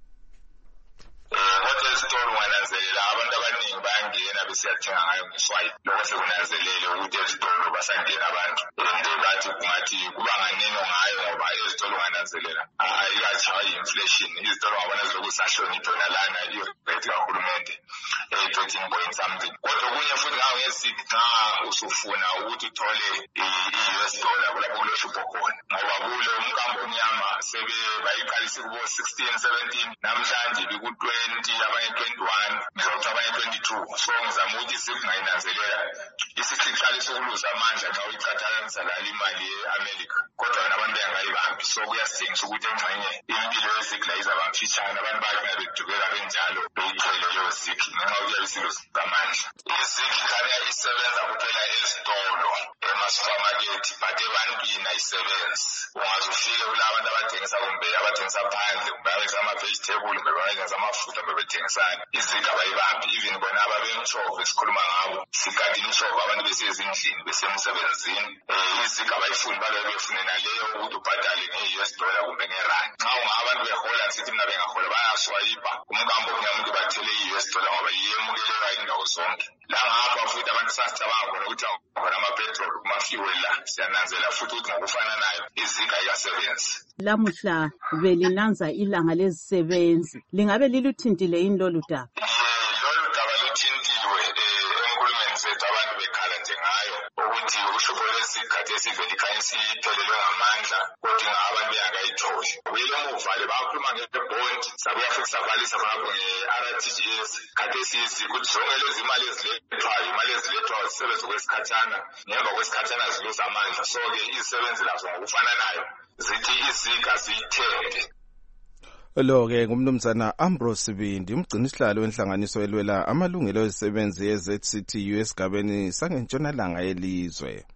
siyathenga ngayo ngeswipe lokho sekunanzelele ukuthi ezitolo basangena abantu and bathi kungathi kuba nganeno ngayo ngoba ezitolo ngananzelela ayikatshaywa yi-inflation. Izitolo ngabona zilokhu zisahlonipha idona lana iyo rate kahulumende thirteen point something. Kodwa kunye futhi ngawo ngezig nxa usufuna ukuthi uthole i-U S dollar kulapho kulohlupho khona ngoba kule umkambo omnyama sebe bayiqalise kubo sixteen seventeen namhlanje biku-twenty abanye twenty-one ngizokuthi abanye twenty-two. So ngizama ukuthi sikungayinanzelela isiqala sokuluza amandla nxa uyicathanisa lala imali ye-America, kodwa yona abantu bengayibambi. So kuyasingisa ukuthi engxenye impilo yezigla izaba mfitshane, abantu bathi bedukela benjalo beyithwele leyo zig ngenxa yokuthi yabisiluza amandla. Izig khanya isebenza kuphela ezitolo emasupermarket but ebantwini ayisebenzi. Ungaze ufike kula abantu abathengisa kumbe abathengisa phandle kumbe abathengisa ama-vegetable kumbe abathengisa amafutha kumbe bethengisani, izig abayibambi. Even bona ababemtshova esikhuluma ngabo sigadi imtshova abantu besezindlini besemsebenzini, izig abayifuni balobe befunena leyo ukuthi ubhadale nge-U S dollar kumbe ngerandi. Nxa ungabantu behola nsithi mina bengahola bayaswayipa umkambo kunyamuntu bathele i-U S dollar ngoba yiyemukeleka indawo zonke. La ngapha futhi abantu sasicabanga khona ukuthi khona ama-petrol kuma-fuel la siyananzela futhi ukuthi ngokufananayo izig ayikasebenzi. Lamuhla belinanza ilanga lezisebenzi, lingabe liluthintile yini lolu daba? Lolu daba luthintiwe enkulumeni zethu, abantu bekhala nje ngayo ukuthi uhlupho lwesikhathi esivele ikhanya siphelelwe ngamandla kodwa abantu bengakayitholi. Kuyile muvale bakhuluma nge-bond sabuya futhi sabalisa khonapho nge-R T G S khathesi ukuthi zonke lezi imali ezilethwayo imali ezilethwayo zisebenze kwesikhatshana, ngemva kwesikhatshana ziluza amandla. So-ke izisebenzi lazo ngokufananayo zithi izig aziyithenge. Lo-ke ngumnumzana Ambrose Sibindi, umgcinisihlalo wenhlanganiso elwela amalungelo ezisebenzi ye-Z C T U esigabeni sangentshonalanga yelizwe.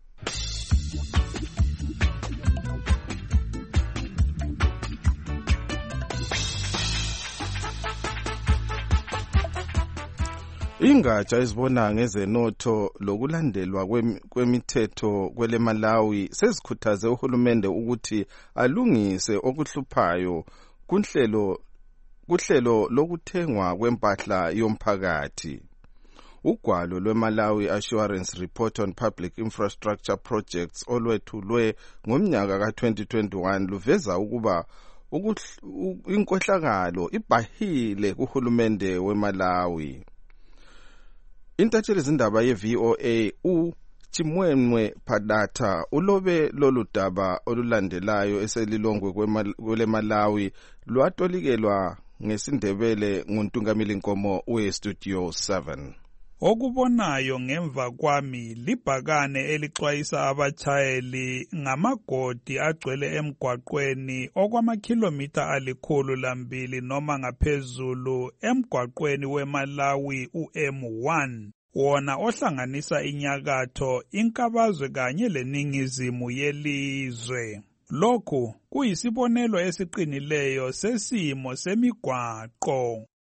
Ingatsha ezibona ngezenotho lokulandelwa kwemithetho kwele Malawi sezikhuthaze uhulumende ukuthi alungise okuhluphayo kunhlelo kuhlelo lokuthengwa kwempahla yomphakathi. Ugwalo lwe-Malawi Assurance Report on Public Infrastructure Projects olwethulwe ngomnyaka ka twenty twenty-one luveza ukuba inkohlakalo ibhahile kuhulumende weMalawi. Intatheli zindaba ye-V O A u Chimwemwe Padata ulobe lolu daba olulandelayo eselilongwe kwele Malawi lwatolikelwa ngesindebele nguNtungamili Nkomo we-Studio seven. Okubonayo ngemva kwami libhakane elixwayisa abatshayeli ngamagodi agcwele emgwaqweni okwamakhilomitha alikhulu lambili noma ngaphezulu emgwaqweni weMalawi u M one, wona ohlanganisa inyakatho, inkabazwe kanye leningizimu yelizwe. Lokhu kuyisibonelo esiqinileyo sesimo semigwaqo.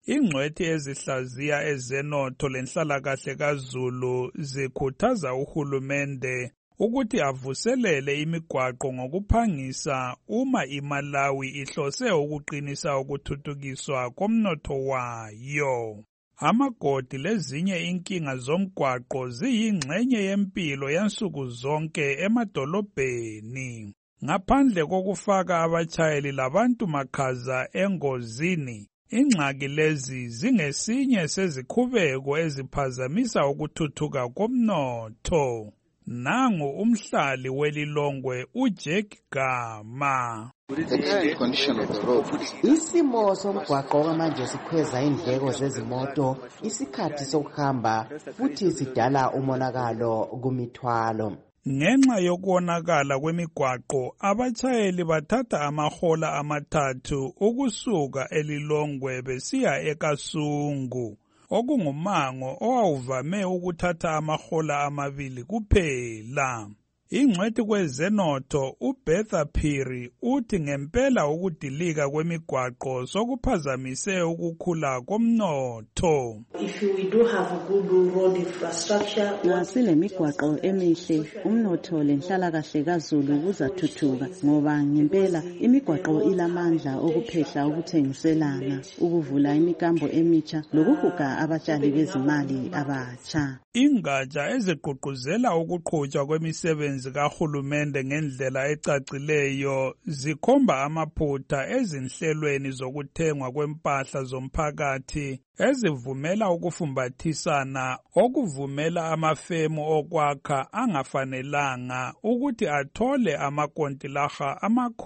ingcwethi ezihlaziya ezenotho lenhlalakahle kaZulu zikhuthaza uhulumende ukuthi avuselele imigwaqo ngokuphangisa uma iMalawi ihlose ukuqinisa ukuthuthukiswa komnotho wayo. Amagodi lezinye inkinga zomgwaqo ziyingxenye yempilo yansuku zonke emadolobheni. Ngaphandle kokufaka abatshayeli labantu makhaza engozini, ingxaki lezi zingesinye sezikhubeko eziphazamisa ukuthuthuka komnotho. Nangu umhlali welilongwe uJack Gama. Isimo somgwaqo manje sikhweza indleko zezimoto, isikhathi sokuhamba futhi sidala umonakalo kumithwalo. Ngenxa yokonakala kwemigwaqo, abatshayeli bathatha amahola amathathu ukusuka elilongwe besiya eKasungu, okungumango owawuvame ukuthatha amahola amabili kuphela. Ingcwethi kwezenotho uBetha Phiri uthi ngempela ukudilika kwemigwaqo sokuphazamise ukukhula komnotho. If we do have a good road infrastructure, nasile migwaqo emihle, umnotho lenhlalakahle kaZulu kuzathuthuka ngoba ngempela imigwaqo ilamandla okuphehla ukuthengiselana, ukuvula imikambo emitsha lokuhuga abatshali bezimali abatsha. Ingatsha ezigqugquzela ukuqhutshwa kwemisebenzi kahulumende ngendlela ecacileyo zikhomba amaphutha ezinhlelweni zokuthengwa kwempahla zomphakathi ezivumela ukufumbathisana okuvumela amafemu okwakha angafanelanga ukuthi athole amakontilaha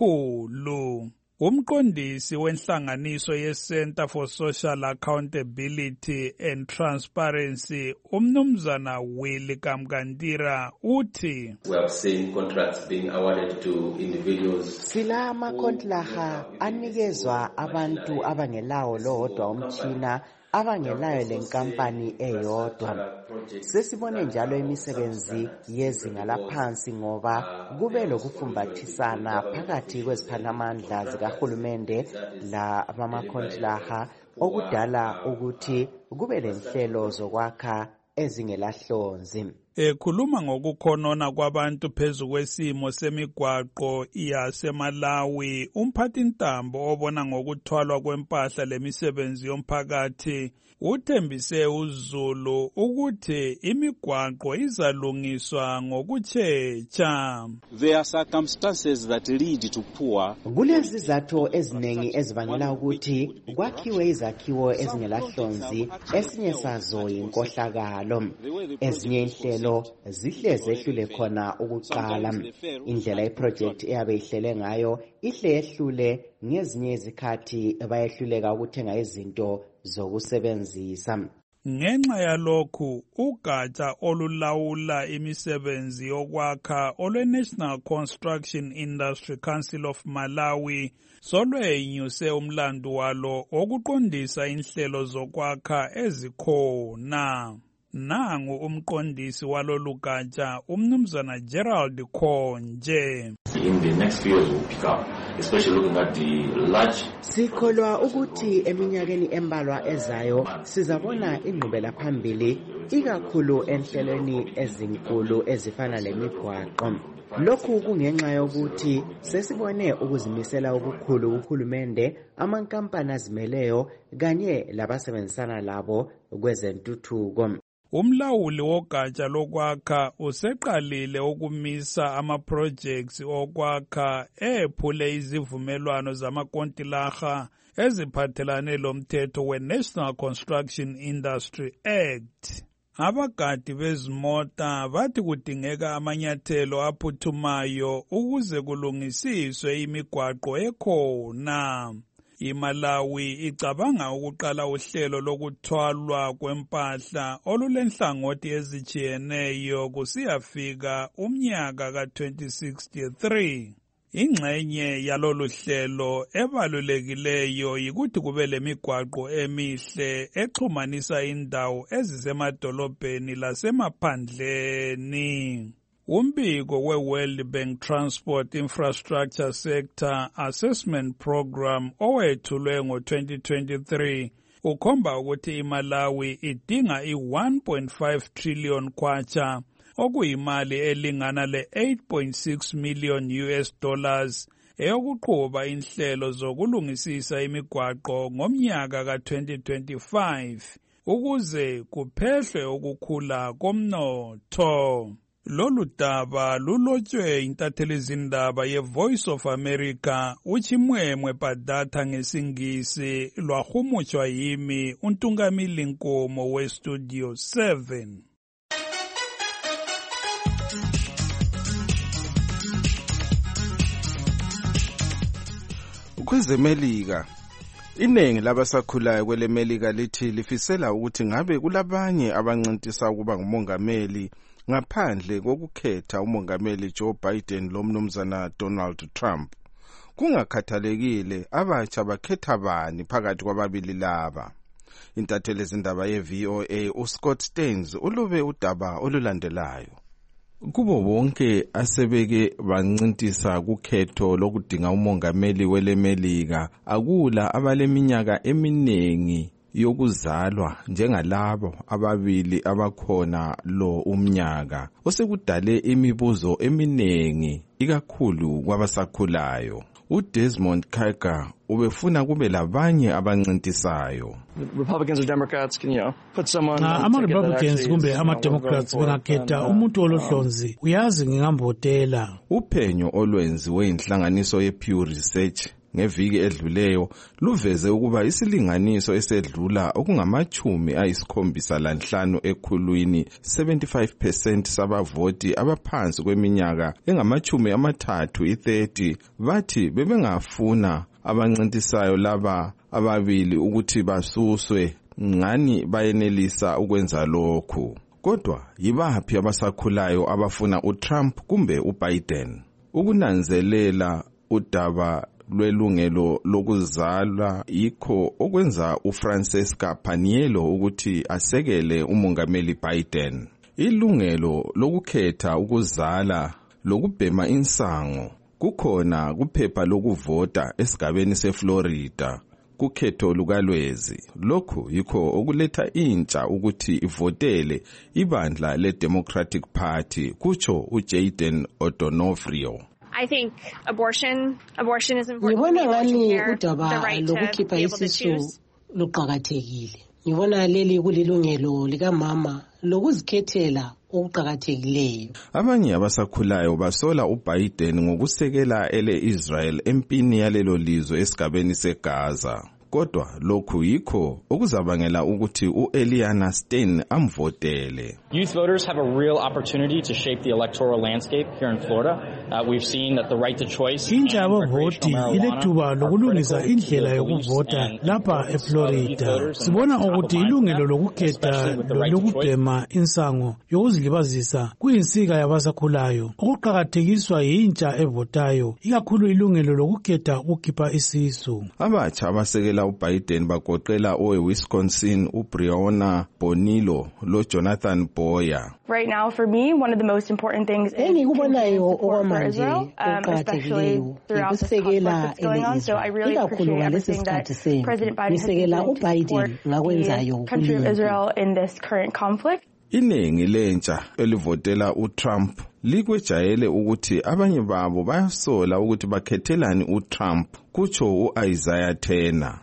amakhulu. Umqondisi wenhlanganiso ye-Center for Social Accountability and Transparency, umnumzana Willie Kamkandira, uthi, We have seen contracts being awarded to individuals. Sila amakontilaha anikezwa abantu abangelawo lodwa umtshina abangelayo lenkampani eyodwa. Sesibone njalo imisebenzi yezinga laphansi ngoba kube lokufumbathisana phakathi kweziphathamandla zikahulumende la abamakontilaha okudala ukuthi kube lenhlelo zokwakha ezingelahlonzi. Ekhuluma ngokukhonona kwabantu phezu kwesimo semigwaqo yaseMalawi, umphathintambo obona ngokuthwalwa kwempahla lemisebenzi yomphakathi uthembise uZulu ukuthi imigwaqo izalungiswa ngokutshetsha. There are circumstances that lead to poor. Kulezizathu eziningi ezibangela ukuthi kwakhiwe izakhiwo ezingelahlonzi, esinye sazo yinkohlakalo. Ezinye inhlelo zihle zehlule khona ukuqala. Indlela iproject eyabe ihlele ngayo ihle yehlule, ngezinye izikhathi bayehluleka ukuthenga izinto zokusebenzisa. Ngenxa yalokhu, ugatsha olulawula imisebenzi yokwakha olwe-National Construction Industry Council of Malawi solwenyuse umlandu walo wokuqondisa inhlelo zokwakha ezikhona. Nangu umqondisi walolu gatsha, umnumzana Gerald Konje. In the next few years we'll pick up, especially looking at the large. Sikholwa ukuthi eminyakeni embalwa ezayo sizabona ingqubela phambili ikakhulu enhlelweni ezinkulu ezifana lemigwaqo. Lokhu kungenxa yokuthi sesibone ukuzimisela okukhulu kuhulumende, amankampani azimeleyo kanye labasebenzisana labo kwezentuthuko. Umlawuli wogatsha lokwakha useqalile ukumisa ama-projects okwakha ephule izivumelwano zamakontilaha eziphathelane lomthetho we-National Construction Industry Act. Abagadi bezimota bathi kudingeka amanyathelo aphuthumayo ukuze kulungisiswe imigwaqo ekhona. iMalawi icabanga ukuqala uhlelo lokuthwalwa kwempahla olulenhlangothi ezijiyeneyo kusiyafika umnyaka ka twenty sixty-three. Ingxenye yalolu hlelo ebalulekileyo yikuthi kube lemigwaqo emihle exhumanisa indawo ezisemadolobheni lasemaphandleni. Umbiko we-World Bank Transport Infrastructure Sector Assessment Program owethulwe ngo twenty twenty-three ukhomba ukuthi iMalawi idinga i-one point five trillion kwacha okuyimali elingana le-eight point six million U S dollars eyokuqhuba inhlelo zokulungisisa imigwaqo ngomnyaka ka-twenty twenty-five ukuze kuphehlwe ukukhula komnotho. Lolu daba lulotshwe intatheli zindaba ye-Voice of America uchimwemwe Padatha ngesingisi lwahumutshwa yimi uNtungamili Nkomo we-Studio seven. KwezeMelika iningi labasakhulayo kweleMelika lithi lifisela ukuthi ngabe kulabanye abancintisa ukuba ngumongameli ngaphandle kokukhetha umongameli Joe Biden lo mnumzana Donald Trump. Kungakhathalekile abatsha bakhetha bani phakathi kwababili laba. Intatheli zindaba ye-V O A uScott Stearns ulube udaba olulandelayo. Kubo bonke asebeke bancintisa kukhetho lokudinga umongameli weleMelika akula abaleminyaka eminengi yokuzalwa njengalabo ababili abakhona lo umnyaka osekudale imibuzo eminengi ikakhulu kwabasakhulayo. uDesmond Kaiga ubefuna kube labanye abancintisayo. Republicans or Democrats can, you know, put someone na ama Republicans kumbe ama Democrats bengakhetha umuntu olohlonzi uyazi ngingambotela. Uphenyo olwenziwe inhlanganiso ye Pew Research ngeviki edluleyo luveze ukuba isilinganiso esedlula okungamachumi ayisikhombisa lanhlanu ekhulwini seventy-five percent sabavoti abaphansi kweminyaka engamachumi amathathu i-thirty bathi bebengafuna abancintisayo laba ababili ukuthi basuswe ngani bayenelisa ukwenza lokhu. Kodwa yibaphi abasakhulayo abafuna uTrump kumbe uBiden? Ukunanzelela udaba lwelungelo lokuzala yikho okwenza uFrancesca Paniello ukuthi asekele umongameli Biden. Ilungelo lokukhetha ukuzala lokubhema insango kukhona kuphepha lokuvota esigabeni seFlorida kukhetho lukalwezi. Lokhu yikho okuletha intsha ukuthi ivotele ibandla leDemocratic Party kutsho uJayden O'Donofrio. I think abortion, abortion is important. Ngibona ngani udaba lokukhipha isisu luqhakathekile. Ngibona leli kulilungelo likamama lokuzikhethela okuqhakathekileyo. Abanye abasakhulayo basola uBiden ngokusekela ele Israel empini yalelo lizwe esigabeni seGaza. Kodwa lokhu yikho okuzabangela ukuthi uEliana Stein amvotele. Youth voters have a real opportunity to shape the electoral landscape here in Florida. Uh, we've seen that the right to choice intsha abavoti ilethuba lokulungisa indlela yokuvota lapha eFlorida. Sibona ukuthi ilungelo lokukhetha lokubhema insango yokuzilibazisa kuyinsika yabasakhulayo okuqhakathekiswa yintsha evotayo ikakhulu ilungelo lokukhetha ukukhipha isisu. Abatsha abasekela uBiden bagoqela oweWisconsin uBreonna Bonillo lo Jonathan Boyer. Right now, for me, one of the most important things is continuing support for Israel, um, especially throughout this conflict that's going on. So I really appreciate everything that President Biden has done to support the country of Israel in this current conflict. Iningi lentsha elivotela uTrump likwejayele ukuthi abanye babo bayasola ukuthi bakhethelani uTrump kutsho uIsaiah Turner.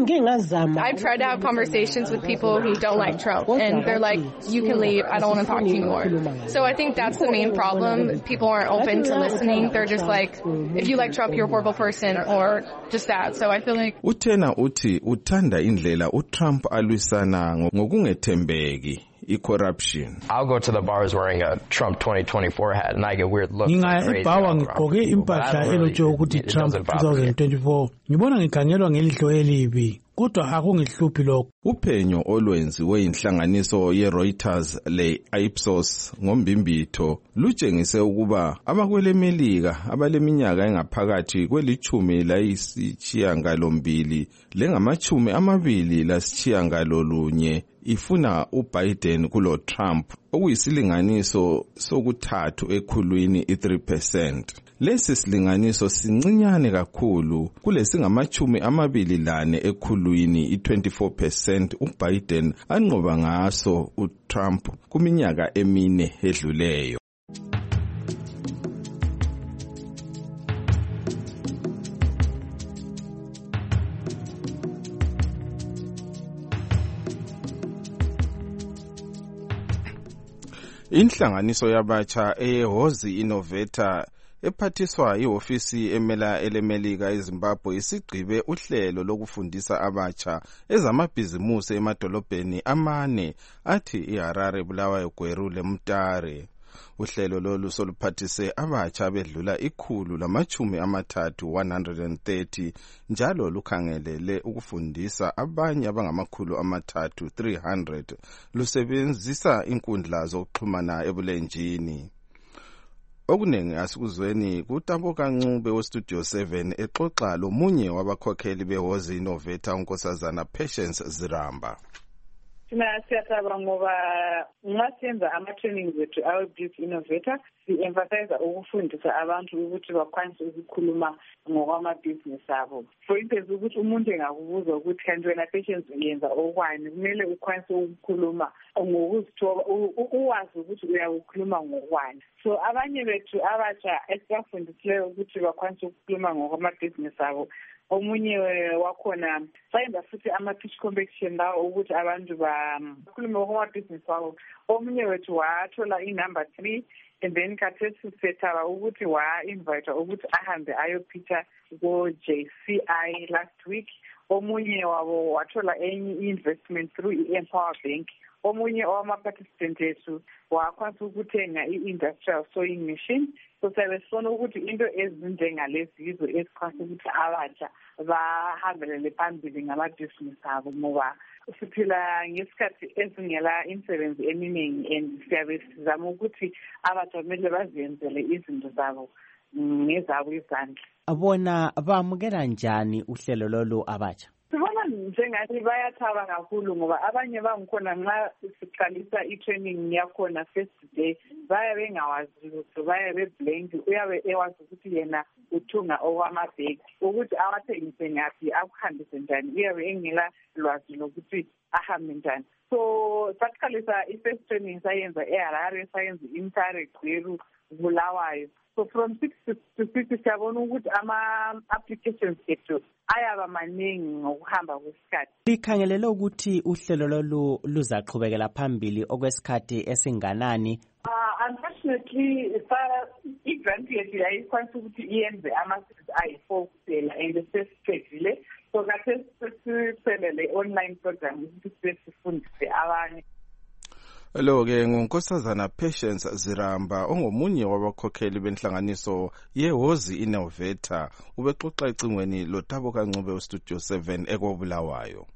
I've tried to have conversations with people who don't like Trump and they're like, you can leave, I don't want to talk to you anymore. So I think that's the main problem. People aren't open to listening. They're just like, if you like Trump, you're a horrible person or just that. So I feel like uTurner uthi uthanda indlela uTrump alwisana ngokungethembeki. Corruption. I'll go to the bars wearing a Trump twenty twenty-four hat and I get weird looks. Ngingaya ebawa ngigqoke impahla elotsho ukuthi Trump twenty twenty-four. Ngibona ngikhangelwa ngelihlo elibi. Kodwa akungihluphi lokho. Uphenyo olwenziwe inhlanganiso yeReuters le Ipsos ngombimbitho lutshengise ukuba abakwelemelika abaleminyaka engaphakathi kwelichumi layisishiyangalombili lengamachumi amabili lasishiyangolunye ifuna uBiden kulo Trump okuyisilinganiso sokuthathu ekhulwini i three percent. Lesi silinganiso sincinyane kakhulu kulesingamachumi amabili lane ekhulwini i-twenty-four percent uBiden anqoba ngaso uTrump kuminyaka emine edluleyo. Inhlanganiso yabatsha eHozi Innovator ephathiswa ihofisi emela elemelika eZimbabwe isigqibe uhlelo lokufundisa abatsha ezamabhizimusi emadolobheni amane athi iHarare, Bulawayo, Gweru leMutare. Uhlelo lolu soluphathise abatsha bedlula ikhulu lamachumi amathathu one hundred thirty njalo lukhangelele ukufundisa abanye abangamakhulu amathathu three hundred lusebenzisa inkundla zokuxhumana ebulenjini. Okunengi asikuzweni kuTaboka Ncube weStudio seven exoxa lomunye wabakhokheli beHozi Innovator unkosazana Patience Ziramba. Sina siyataba ngoba nxa senza ama-trainings wethu awe-Youth Innovator si-emphasize ukufundisa abantu ukuthi bakwanise ukukhuluma ngokwamabhizinisi abo. For instance, ukuthi umuntu engakubuza ukuthi kanti wena Patience uyenza okwani, kumele ukwanise ukukhuluma ngokuzithoba, uwazi ukuthi uyakukhuluma ngokwani. So abanye bethu abatsha esibafundisileyo ukuthi bakwanise ukukhuluma ngokwamabhizinisi abo, omunye wakhona sayenza futhi ama-pitch competition lawo ukuthi abantu bakhulume ngokwamabhizinisi wabo. Omunye wethu wathola i-number three and then khathesi sethaba ukuthi wa-invite ukuthi ahambe ayopitcha ko-J C I last week. Omunye wabo wathola enye investment through i-Empower Bank. Omunye owama-participant ethu wakwanisa ukuthenga i-industrial sewing machine. So siyabe sifuna ukuthi into ezinjengalezi yizo ezikwanisa ukuthi abatsha bahambelele phambili ngamabhizinisi abo ngoba siphila ngesikhathi ezingela imisebenzi eminingi and siyabe sizama ukuthi abatsha kumele baziyenzele izinto zabo ngezabo izandla. Bona bamukela njani uhlelo lolu abatsha? Sibona njengathi bayathaba kakhulu ngoba abanye bangikhona nxa siqalisa i-training yakhona first day baya bengawazi lutho, baya beblank. Uyabe ewazi ukuthi yena uthunga okwamabhegi ukuthi awathengise ngaphi akuhambise njani, uyabe engela lwazi lokuthi ahambe njani. So saqalisa i-first training sayenza eHarare, sayenza iMutare, Gweru, Bulawayo. So from six to six siyabona ukuthi ama-applications ethu ayaba maningi ngokuhamba kwesikhathi. Likhangelele ukuthi uhlelo lolu luzaqhubekela phambili okwesikhathi esinganani? Uh, unfortunately, i-grant yethu yayikwanisa ukuthi iyenze ama-six ayi-four kuphela and sesiqedile. So kade sesiphelele online program ukuthi sifundise abanye. Lo ke ngunkosazana Patience Ziramba ongomunye wabakhokheli benhlanganiso yeHozi Innovator ubexoxa ecingweni loTaboka Ncube weStudio seven ekobulawayo.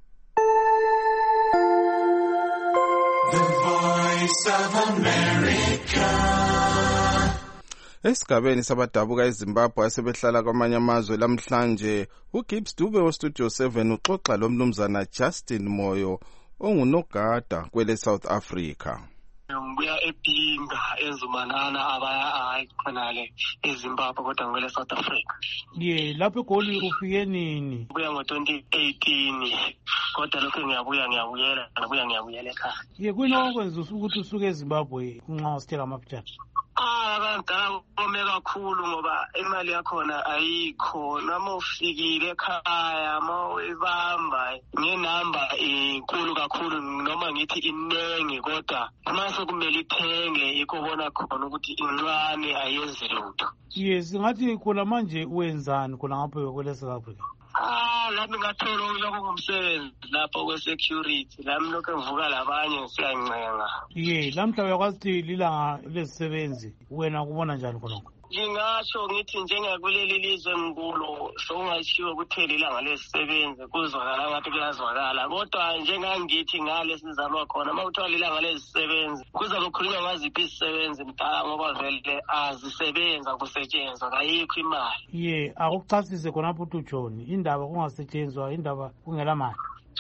The Voice of America. Esigabeni sabadabuka eZimbabwe asebehlala kwamanye amazwe lamhlanje uGibbs Dube weStudio seven uxoxa lomnumzana Justin Moyo ongunogada kwele South Africa. Ngibuya eBinga eZumanana abaya ayikhonale eZimbabwe kodwa ngwele South Africa. Ye lapho eGoli ufike nini? Buya ngo twenty eighteen kodwa lokho ngiyabuya ngiyabuyela ngabuya ngiyabuyela ekhaya. Ye kuyini okwenza ukuthi usuke eZimbabwe nxa usithela amapitshana? Ah, abantwana kome kakhulu ngoba imali yakhona ayikho, noma ufikile ekhaya mawuyibamba ngenamba inkulu kakhulu noma ngithi inengi kodwa mase kumele ithenge ikubona khona ukuthi incane ayenzi lutho. Yes, ngathi khona manje wenzani khona ngapha kwele South Africa? Ah, lami ngathola lokho ngomsebenzi lapho kwe-security, lami lokho ngivuka labanye siyancenga. Ye, lamhla uyakwazi ukuthi lilanga lesisebenzi wena kubona njani khonokho? Ngingasho ngithi njengakuleli lizwe ngikulo sokungashiwo ukuthi lilanga lesisebenzi kuzwakala ngathi kuyazwakala, kodwa njengangithi ngale sizalwa khona mawuthiwa lilanga lesisebenzi kuza kukhulunywa ngaziphi isisebenzi mdala ngoba vele azisebenza kusetshenzwa kayikho imali. Ye, akuchasise khonapho uthi uJohn indaba kungasetshenzwa indaba kungela mali.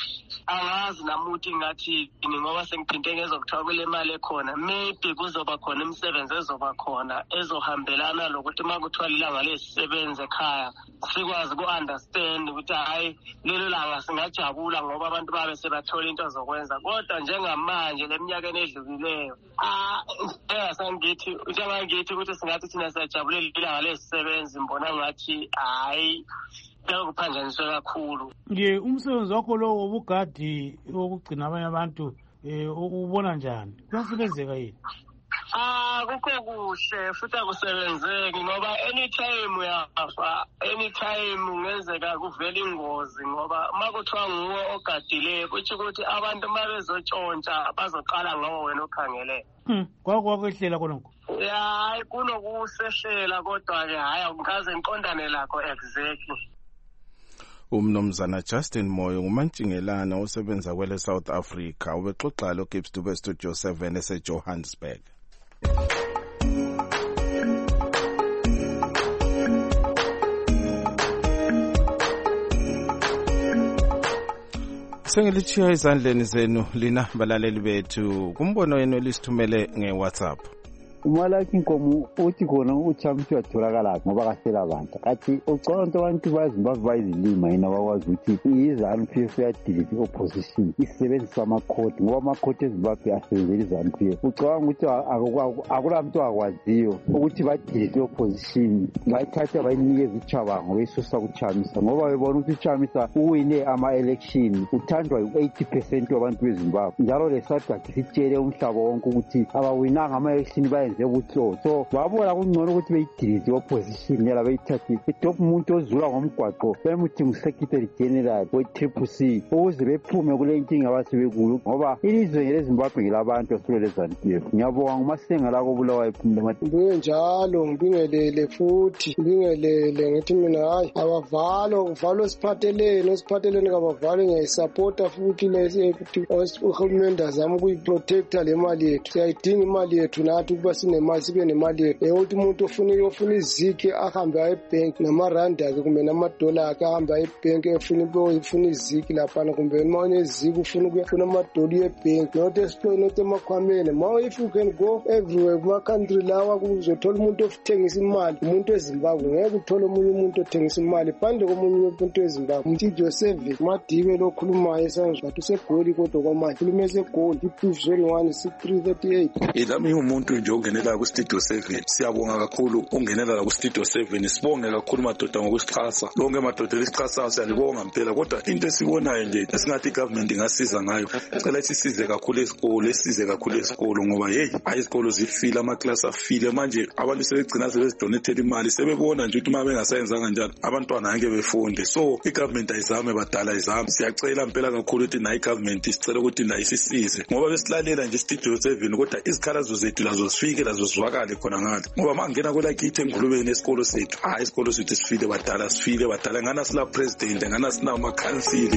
angazi namuthi ngathi ngoba sengiphinte ngezokuthiwa kule mali ekhona maybe kuzoba khona imisebenzi ezoba khona ezohambelana lokuthi uma kuthiwa lilanga lesisebenzi ekhaya sikwazi ku-understand ukuthi hayi lelo langa singajabula ngoba abantu babe sebathola into zokwenza kodwa njengamanje leminyakeni edlulileyo ah njengasangithi njengangithi ukuthi singathi thina siyajabulela ilanga lesisebenzi mbona ngathi hayi kuphanjaniswe kakhulu. Nje umsebenzi wakho lo wobugadi wokugcina abanye abantu eh ubona njani? Kuyasebenzeka yini? Ah kukho kuhle futhi akusebenzeki ngoba anytime uyafa anytime ungenzeka kuvela ingozi ngoba makuthiwa nguwe ogadile kuthi ukuthi abantu mabezotshontsha bazoqala ngawo wena okhangele. Hmm kwakho kwehlela konke. Ya kunokusehlela kodwa ke hayi angikaze ngiqondane lakho exactly. Umnomzana Justin Moyo ngumantshingelana osebenza kwele South Africa ubexoxa lo Gibbs Dube Studio seven ese Johannesburg. Sengilichiya izandleni zenu lina balaleli bethu kumbono wenu lisithumele ngeWhatsApp. Umalaki inkomo uthi khona uchamthi watholakala ngoba kasela abantu athi ucona abantu bazimbabwe bayizilima yena bakwazi ukuthi izanu P F yadilite opposition isebenzisa amakhoti ngoba amakhoti eZimbabwe asebenzela izanu P F ucabanga ukuthi akulamuntu akwaziyo ukuthi badilite opposition bayithatha bayinikeza ichabango besusa kuchamisa ngoba bebona ukuthi uChamisa uwine ama election uthandwa u-eighty percent wabantu beZimbabwe njalo lesathu sitshele umhlaba wonke ukuthi abawinanga ama election baye ukuthi so babona kungcono ukuthi beyidilise opposition yala beyithathi itop umuntu ozula ngomgwaqo bemuthi ngu-secretary general we-triple C ukuze bephume kule inkinga abasebekuyo ngoba ilizwe leZimbabwe ngelabantu osulele ZANU P F. Ngiyabonga ngumasenga la kobulawa ephumule mathi ngibe njalo ngibingelele futhi ngibingelele ngithi mina hayi abavalo uvalo siphathelene osiphathelene kabavalo ngiyayisupporta futhi lesi uhulumende azama ukuyiprotecta le mali yethu siyayidinga imali yethu nathi ukuba sinemali sibe nemali yethu ukuthi umuntu ofuna ofuna iziki ahambe aye bank namarandi akhe kumbe namadola akhe ahambe aye bank efuna ifuna iziki lapha kumbe manje iziki ufuna ukufuna amadoli ebank not explain not emakhwameni ma if you can go everywhere kuma country lawa kuzothola umuntu othengisa imali umuntu eZimbabwe ngeke uthole umunye umuntu othengisa imali phandle komunye umuntu eZimbabwe umuntu Joseph Madibe lokhulumayo esanje bathi segoli kodwa kwamanje khuluma esegoli two zero one six three three eight ilami umuntu nje ongenela ku Studio seven siyabonga kakhulu ungenela la ku Studio seven sibonge kakhulu madoda ngokusixhasa lonke madoda lesixhasa siyalibonga impela kodwa into esibonayo nje esingathi government ingasiza ngayo cela ukuthi size kakhulu esikole esize kakhulu esikolo ngoba hey ayizikolo zifile ama class afile manje abantu sebegcina sebezidonate imali sebebona nje ukuthi uma bengasayenza kanjalo abantwana ngeke befunde so igovernment ayizame badala izame siyacela impela kakhulu ukuthi nayi government isicela ukuthi nayo isisize ngoba besilalela nje Studio seven kodwa izikhalazo zethu lazo sifike lazo zwakale khona ngale ngoba mangena kola kithi engulubeni esikolo sethu hayi isikolo sethu sifile badala sifile badala ngana sila president ngana sina ama council.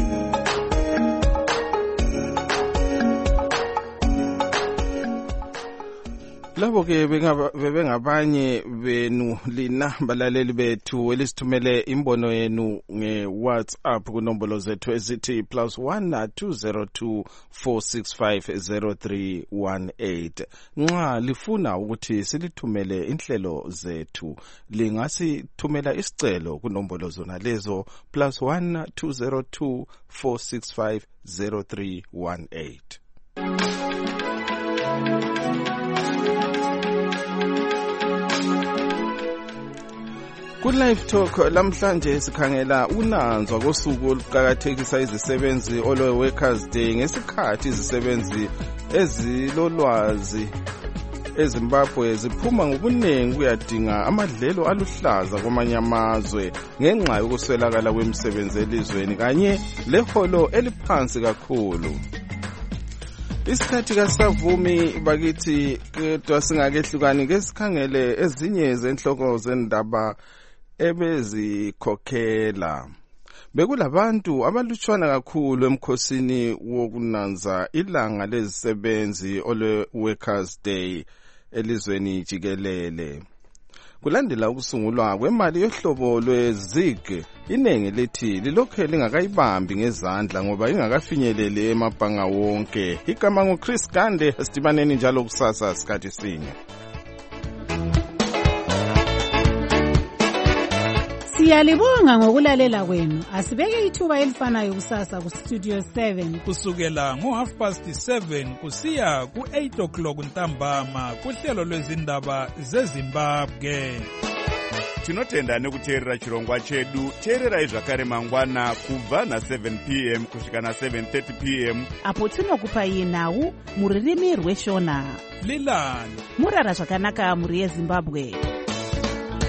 Labo ke bebengabanye benu lina balaleli bethu elisithumele imbono yenu ngeWhatsApp kunombolo zethu ezithi plus one two zero two four six five zero three one eight. Nxa lifuna ukuthi silithumele inhlelo zethu lingasithumela isicelo kunombolo zona lezo plus one two zero two four six five zero three one eight. Ku-Live Talk lamhlanje sikhangela unanzwa kosuku oluqakathekisa izisebenzi olwe Workers Day ngesikhathi izisebenzi ezilolwazi eZimbabwe ziphuma ngobuningi kuyadinga amadlelo aluhlaza kwamanye amazwe ngenxa yokuswelakala kwemisebenzi elizweni kanye leholo eliphansi kakhulu. Isikhathi kasavumi bakithi kodwa singakehlukani ngesikhangele ezinye zenhloko zendaba ebezikhokhela. Bekulabantu abalutshwana kakhulu emkhosini wokunanza ilanga lezisebenzi ole Workers Day elizweni jikelele. kulandela ukusungulwa kwemali yohlobo lwe-zig iningi lithi lilokhe lingakayibambi ngezandla ngoba ingakafinyeleli emabhanga wonke. Igama nguChris Gande, sidibaneni njalo kusasa sikhathi sinye. Siyalibonga ngokulalela kwenu. Asibeke ithuba elifanayo kusasa ku Studio seven kusukela ngo half past seven kusiya ku eight o'clock ntambama kuhlelo lwezindaba zeZimbabwe. Tinotenda nekuteerera chirongwa chedu. Teererai zvakare mangwana kubva na seven p m kusvika na seven thirty p m apo tinokupai nhau muririmi rweshona. Lilani murara zvakanaka muri yeZimbabwe.